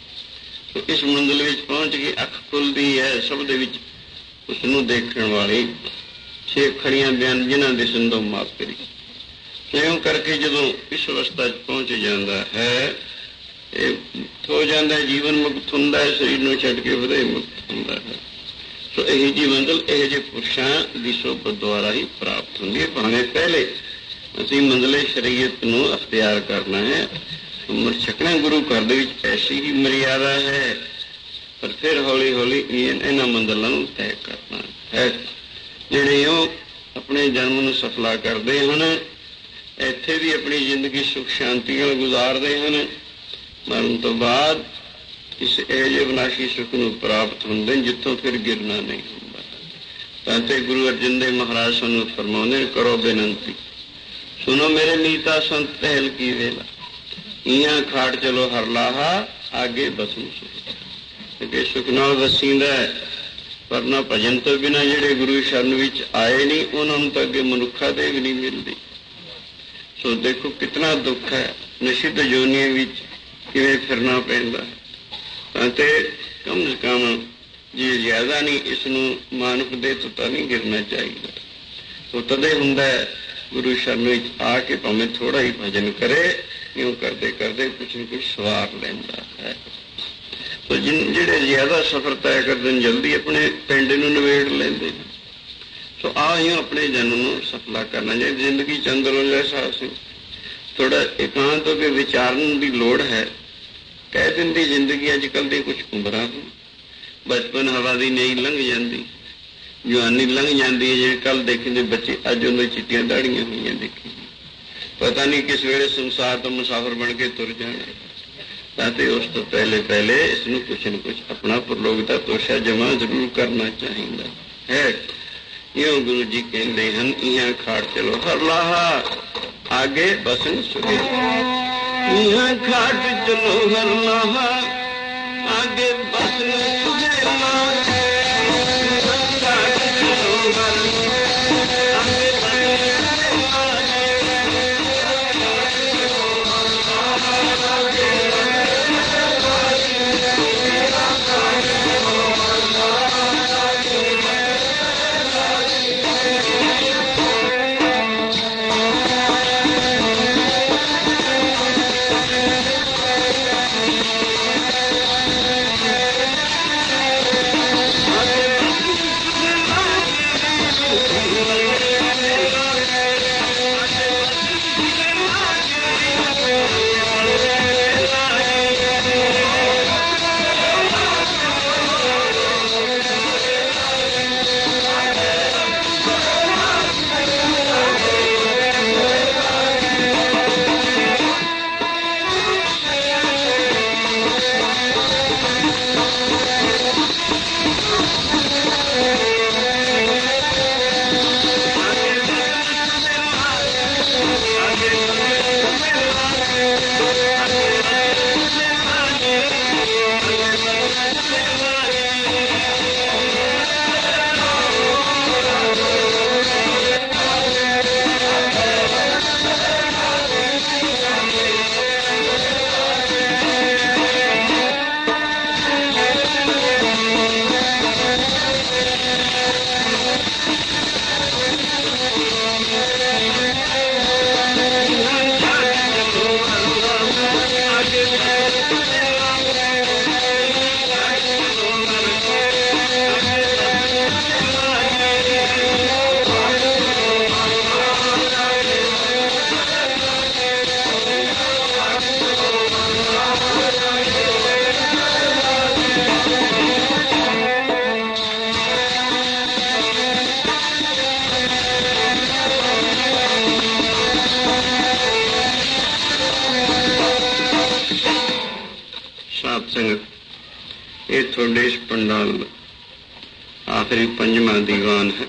ਇਸ ਮੰਜ਼ਿਲ ਵਿੱਚ ਪਹੁੰਚ ਕੇ ਅੱਖ ਖੁੱਲ੍ਹਦੀ ਹੈ ਸ਼ਬਦ ਵਿੱਚ ਉਸਨੂੰ ਦੇਖਣ ਵਾਲੀ। ਛੇ ਖੜੀਆਂ ਬਿਆਨ ਜਿਨ੍ਹਾਂ ਦੇ ਸੰਦੋ ਮਾਫ ਕਰੀ। ਇਉਂ ਕਰਕੇ ਜਦੋਂ ਇਸ ਅਵਸਥਾ 'ਚ ਪਹੁੰਚ ਜਾਂਦਾ ਹੈ, ਇਹ ਹੋ ਜਾਂਦਾ, ਜੀਵਨ ਮੁਕਤ ਹੁੰਦਾ ਹੈ, ਸਰੀਰ ਨੂੰ ਛੱਡ ਕੇ ਵਧੇ ਮੁਕਤ ਹੁੰਦਾ ਹੈ। ਸੋ ਇਹੋ ਜਿਹੀ ਮੰਜ਼ਿਲ ਇਹੋ ਜਿਹੇ ਪੁਰਸ਼ਾਂ ਦੀ ਸੋਭਤ ਦੁਆਰਾ ਹੀ ਪ੍ਰਾਪਤ ਹੁੰਦੀ ਹੈ। ਭਾਵੇਂ ਪਹਿਲੇ ਅਸੀਂ ਮੰਜ਼ਲੇ ਸ਼ਰੀਅਤ ਨੂੰ ਅਖਤਿਆਰ ਕਰਨਾ ਹੈ, ਉਮਰ ਛਕਣਾ ਗੁਰੂ ਘਰ ਦੇ ਵਿੱਚ ਐਸੀ ਹੀ ਮਰਿਆਦਾ ਹੈ, ਪਰ ਫਿਰ ਹੌਲੀ ਹੌਲੀ ਇਹਨਾਂ ਮੰਜ਼ਿਲਾਂ ਨੂੰ ਤੈਅ ਕਰਨਾ ਹੈ। ਜਿਹੜੇ ਉਹ ਆਪਣੇ ਜਨਮ ਨੂੰ ਸਫਲਾ ਕਰਦੇ ਹਨ, ਇੱਥੇ ਵੀ ਆਪਣੀ ਜ਼ਿੰਦਗੀ ਸੁੱਖ ਸ਼ਾਂਤੀ ਨਾਲ ਗੁਜ਼ਾਰਦੇ ਹਨ, ਮਰਨ ਤੋਂ ਬਾਅਦ ਇਸ ਇਹੋ ਜਿਹੇ ਵਿਨਾਸ਼ੀ ਸੁੱਖ ਨੂੰ ਪ੍ਰਾਪਤ ਹੁੰਦੇ ਜਿੱਥੋਂ ਫਿਰ ਗਿਰਨਾ ਨਹੀਂ ਹੁੰਦਾ। ਤਾਂ ਤੇ ਗੁਰੂ ਅਰਜਨ ਦੇਵ ਮਹਾਰਾਜ ਸਾਨੂੰ ਫਰਮਾਉਂਦੇ, ਕਰੋ ਬੇਨੰਤੀ ਸੁਣੋ ਮੇਰੇ ਨੀਤਾ ਸੰਤ ਪਹਿਲ ਕੀ ਵੇਲਾ, ਇਹਾਂ ਖਾਟ ਚਲੋ ਹਰ ਲਾਹਾ ਆਗੇ ਬਸੂ ਸੁਖ। ਕਿ ਸੁਖ ਨਾਲ ਵਸੀਂਦਾ, ਪਰ ਨਾ ਭਜਨ ਤੋਂ ਬਿਨਾਂ ਜਿਹੜੇ ਗੁਰੂ ਸ਼ਰਨ ਵਿੱਚ ਆਏ ਨਹੀਂ, ਉਹਨਾਂ ਨੂੰ ਤਾਂ ਅੱਗੇ ਮਨੁੱਖਾ ਦੇ ਵੀ ਨਹੀਂ ਮਿਲਦੀ। ਸੋ ਦੇਖੋ ਕਿਤਨਾ ਦੁੱਖ ਹੈ, ਨਿਸ਼ਿਧ ਜੋਨੀਆਂ ਵਿੱਚ ਕਿਵੇਂ ਫਿਰਨਾ ਪੈਂਦਾ ਹੈ। ਤਾਂ ਤੇ ਕਮ ਸੇ ਕਮ ਜੇ ਜ਼ਿਆਦਾ ਨਹੀਂ, ਇਸ ਨੂੰ ਮਾਨੁਖ ਦੇ ਤੋਂ ਤਾਂ ਨਹੀਂ ਗਿਰਨਾ ਚਾਹੀਦਾ। ਸੋ ਤਦੇ ਹੁੰਦਾ ਗੁਰੂ ਸ਼ਰਨ ਵਿੱਚ ਆ ਕੇ ਭਾਵੇਂ ਥੋੜ੍ਹਾ ਹੀ ਭਜਨ ਕਰੇ, ਇਉਂ ਕਰਦੇ ਕਰਦੇ ਕੁਛ ਨਾ ਕੁਛ ਸਵਾਰ ਲੈਂਦਾ ਹੈ। ਸੋ ਜਿਨ ਜਿਹੜੇ ਜ਼ਿਆਦਾ ਸਫ਼ਰ ਤੈਅ ਕਰਦੇ ਨੇ ਜਲਦੀ ਆਪਣੇ ਪਿੰਡ ਨੂੰ ਨਿਬੇੜ ਲੈਂਦੇ ਨੇ। ਸੋ ਆ ਹੀ ਆਪਣੇ ਜਨਮ ਨੂੰ ਸਫਲਾ ਕਰਨਾ ਚਾਹੀਦਾ। ਜ਼ਿੰਦਗੀ ਚ ਅੰਦਰੋਂ ਜੈਸਾ ਸੀ ਥੋੜਾ ਇਕਾਂਤ ਹੋ ਕੇ ਵਿਚਾਰਨ ਦੀ ਲੋੜ ਹੈ। ਕਹਿ ਦਿੰਦੀ ਜ਼ਿੰਦਗੀ ਅੱਜ ਕੱਲ੍ਹ ਦੀ ਕੁਛ ਉਮਰਾਂ ਬਚਪਨ ਹਵਾ ਦੀ ਨਹੀਂ ਲੰਘ ਜਾਂਦੀ, ਜਵਾਨੀ ਲੰਘ ਜਾਂਦੀ ਹੈ। ਜਿਹੜੇ ਕੱਲ੍ਹ ਦੇਖੇ ਬੱਚੇ ਅੱਜ ਉਹਨਾਂ ਚਿੱਟੀਆਂ ਦਾੜੀਆਂ ਹੋਈਆਂ ਦੇਖੀ, ਪਤਾ ਨਹੀਂ ਕਿਸ ਵੇਲੇ ਸੰਸਾਰ ਤੋਂ ਮੁਸਾਫਰ ਬਣ ਕੇ ਤੁਰ ਜਾਣਾ। ਤਾਂ ਤੇ ਉਸ ਤੋਂ ਪਹਿਲੇ ਪਹਿਲੇ ਇਸ ਨੂੰ ਕੁਛ ਨਾ ਕੁਛ ਆਪਣਾ ਪ੍ਰਲੋਕ ਦਾ ਤੋਸ਼ਾ ਜਮਾ ਜ਼ਰੂਰ ਕਰਨਾ ਚਾਹੀਦਾ ਹੈ। ਇਉਂ ਗੁਰੂ ਜੀ ਕਹਿੰਦੇ ਹਨ, ਇਹਾਂ ਖਾੜ ਚਲੋ ਹਰ ਲਾਹਾ ਆਗੇ ਬਸਨ ਸੁਗੇ। ਇਹਾਂ ਖਾਟ ਚਲੋ ਹਰ ਲਾਹਾ ਆਗੇ ਬਸਨ ਸੁਗੇ। ਇਹ ਤੁਹਾਡੇ ਇਸ ਪੰਡਾਲ ਦਾ ਆਖਰੀ ਪੰਜਵਾਂ ਦੀਵਾਨ ਹੈ।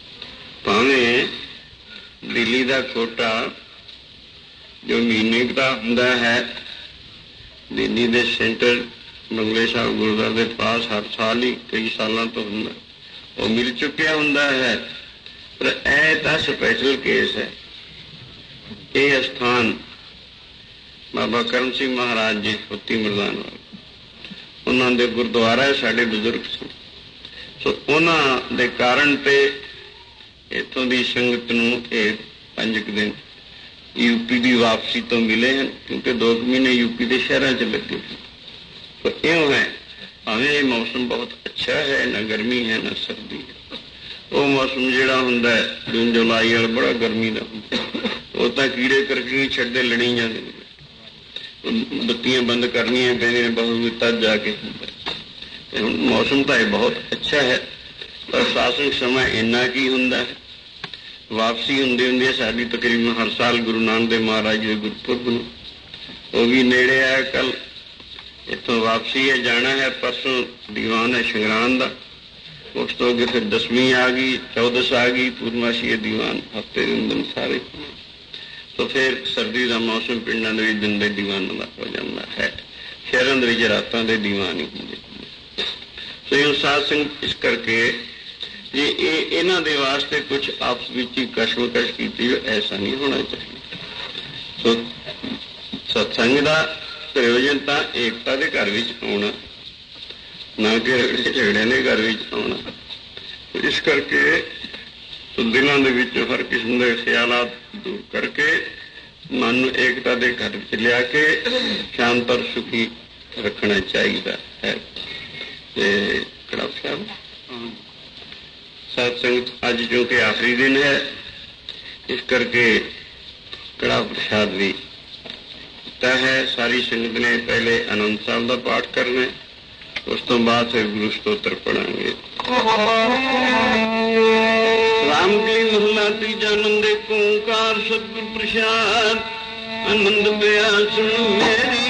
ਭਾਵੇਂ ਦਿੱਲੀ ਦਾ ਕੋਟਾ ਜੋ ਮਹੀਨੇ ਦਾ ਹੁੰਦਾ ਹੈ, ਦਿੱਲੀ ਦੇ ਸੈਂਟਰ ਬੰਗਲੇ ਸਾਹਿਬ ਗੁਰਦੁਆਰੇ ਦੇ ਪਾਸ ਹਰ ਸਾਲ ਹੀ ਕਈ ਸਾਲਾਂ ਤੋਂ ਹੁੰਦਾ, ਉਹ ਮਿਲ ਚੁੱਕਿਆ ਹੁੰਦਾ ਹੈ। ਪਰ ਇਹ ਤਾਂ ਸਪੈਸ਼ਲ ਕੇਸ ਹੈ। ਇਹ ਅਸਥਾਨ ਬਾਬਾ ਕਰਮ ਸਿੰਘ ਮਹਾਰਾਜ ਜੀ ਫੁੱਤੀ ਮਰਦਾਨ ਵਾਲੇ, ਉਹਨਾਂ ਦੇ ਗੁਰਦੁਆਰਾ ਸਾਡੇ ਬਜ਼ੁਰਗ ਸੀ। ਸੋ ਉਹਨਾਂ ਦੇ ਕਾਰਨ ਤੇ ਇੱਥੋਂ ਦੀ ਸੰਗਤ ਨੂੰ ਇਹ ਪੰਜ ਕੁ ਦਿਨ ਯੂਪੀ ਦੀ ਵਾਪਸੀ ਤੋਂ ਮਿਲੇ ਹਨ, ਕਿਉਂਕਿ ਦੋ ਕੁ ਮਹੀਨੇ ਯੂਪੀ ਦੇ ਸ਼ਹਿਰਾਂ 'ਚ ਲੱਗੇ ਸੀ। ਸੋ ਇਉਂ ਹੈ, ਭਾਵੇਂ ਇਹ ਮੌਸਮ ਬਹੁਤ ਅੱਛਾ ਹੈ, ਨਾ ਗਰਮੀ ਹੈ ਨਾ ਸਰਦੀ ਹੈ। ਉਹ ਮੌਸਮ ਜਿਹੜਾ ਹੁੰਦਾ ਹੈ ਜੂਨ ਜੁਲਾਈ ਵਾਲਾ ਬੜਾ ਗਰਮੀ ਦਾ ਹੁੰਦਾ, ਉਹ ਤਾਂ ਕੀੜੇ ਕਰਕੇ ਛੱਡਦੇ ਲੜੀ ਜਾਂਦੇ ਨੇ, ਬੱਤੀਆਂ ਬੰਦ ਕਰਨੀਆਂ ਪੈਂਦੀਆਂ ਨੇ, ਬਹੁਤ ਤਦ ਜਾ ਕੇ ਹੁੰਦਾ। ਤੇ ਹੁਣ ਮੌਸਮ ਤਾਂ ਇਹ ਬਹੁਤ ਅੱਛਾ ਹੈ, ਪਰ ਸ਼ਾਸਨ ਸਮਾਂ ਇੰਨਾ ਕੀ ਹੁੰਦਾ ਹੈ। ਵਾਪਸੀ ਹੁੰਦੀ ਹੁੰਦੀ ਹੈ ਸਾਡੀ ਤਕਰੀਬਨ ਹਰ ਸਾਲ ਗੁਰੂ ਨਾਨਕ ਦੇਵ ਮਹਾਰਾਜ ਦੇ ਗੁਰਪੁਰਬ ਨੂੰ, ਉਹ ਵੀ ਨੇੜੇ ਆਇਆ। ਕੱਲ ਇੱਥੋਂ ਵਾਪਸੀ ਹੈ, ਜਾਣਾ ਹੈ। ਪਰਸੋਂ ਦੀਵਾਨ ਹੈ ਸ਼ਗਰਾਨ ਦਾ, ਉਸ ਤੋਂ ਅੱਗੇ ਫਿਰ ਦਸਵੀਂ ਆ ਗਈ, ਚੌਦਸ ਆ ਗਈ, ਪੂਰਨਮਾਸ਼ੀ ਦੀਵਾਨ ਹਫ਼ਤੇ ਦੇ ਦਿਨ ਸਾਰੇ। ਸੋ ਫਿਰ ਸਰਦੀ ਦਾ ਮੌਸਮ ਪਿੰਡਾਂ ਦੇ ਵਿੱਚ ਦਿਨ ਦੇ ਦੀਵਾਨਾਂ ਦਾ ਹੋ ਜਾਂਦਾ ਹੈ, ਸ਼ਹਿਰਾਂ ਦੇ ਵਿੱਚ ਰਾਤਾਂ ਦੇ ਦੀਵਾਨ ਹੀ ਹੁੰਦੇ। ਸੋ ਇਹ ਸਾਧ ਸੰਗਤ ਇਸ ਕਰਕੇ ਜੇ ਇਹ ਇਹਨਾਂ ਦੇ ਵਾਸਤੇ ਕੁਛ ਆਪਸ ਵਿੱਚ ਹੀ ਕਸ਼ਮਕਸ਼ ਕੀਤੀ ਹੋ, ਐਸਾ ਨਹੀਂ ਹੋਣਾ ਚਾਹੀਦਾ। ਸੋ ਸਤਸੰਗ ਦਾ ਪ੍ਰਯੋਜਨ ਤਾਂ ਏਕਤਾ ਦੇ ਘਰ ਵਿੱਚ ਆਉਣਾ, ਨਾ ਕਿ ਝਗੜਿਆਂ ਦੇ ਘਰ ਵਿੱਚ ਆਉਣਾ। ਇਸ ਕਰਕੇ ਦਿਲਾਂ ਦੇ ਵਿੱਚ ਹਰ ਕਿਸਮ ਦੇ ਖਿਆਲਾਤ ਦੂਰ ਕਰਕੇ ਮਨ ਨੂੰ ਏਕਤਾ ਦੇ ਘਰ ਵਿੱਚ ਲਿਆ ਕੇ ਸ਼ਾਂਤ ਔਰ ਸੁਖੀ ਰੱਖਣਾ ਚਾਹੀਦਾ ਹੈ। ਤੇ ਕੜਾ ਸਾਹਿਬ ਸਾਧ ਸੰਗਤ, ਅੱਜ ਜੋ ਕਿ ਆਖਰੀ ਦਿਨ ਹੈ, ਇਸ ਕਰਕੇ ਕੜਾ ਪ੍ਰਸ਼ਾਦ ਵੀ ਦਿੱਤਾ ਹੈ। ਸਾਰੀ ਸੰਗਤ ਨੇ ਪਹਿਲੇ ਆਨੰਦ ਸਾਹਿਬ ਦਾ ਪਾਠ ਕਰਨਾ, ਉਸ ਤੋਂ ਬਾਅਦ ਫਿਰ ਗੁਰੂ ਸਤੋਤਰ ਪੜਾਂਗੇ। ਰਾਮਗਲੀ ਮਹੱਲਾ ਤੀਜਾ। ਆਨੰਦ ਏਕ ਓਂਕਾਰ ਸਤਿਗੁਰ ਪ੍ਰਸਾਦ, ਆਨੰਦ ਪਿਆ ਸੁਣ ਮੇਰੀ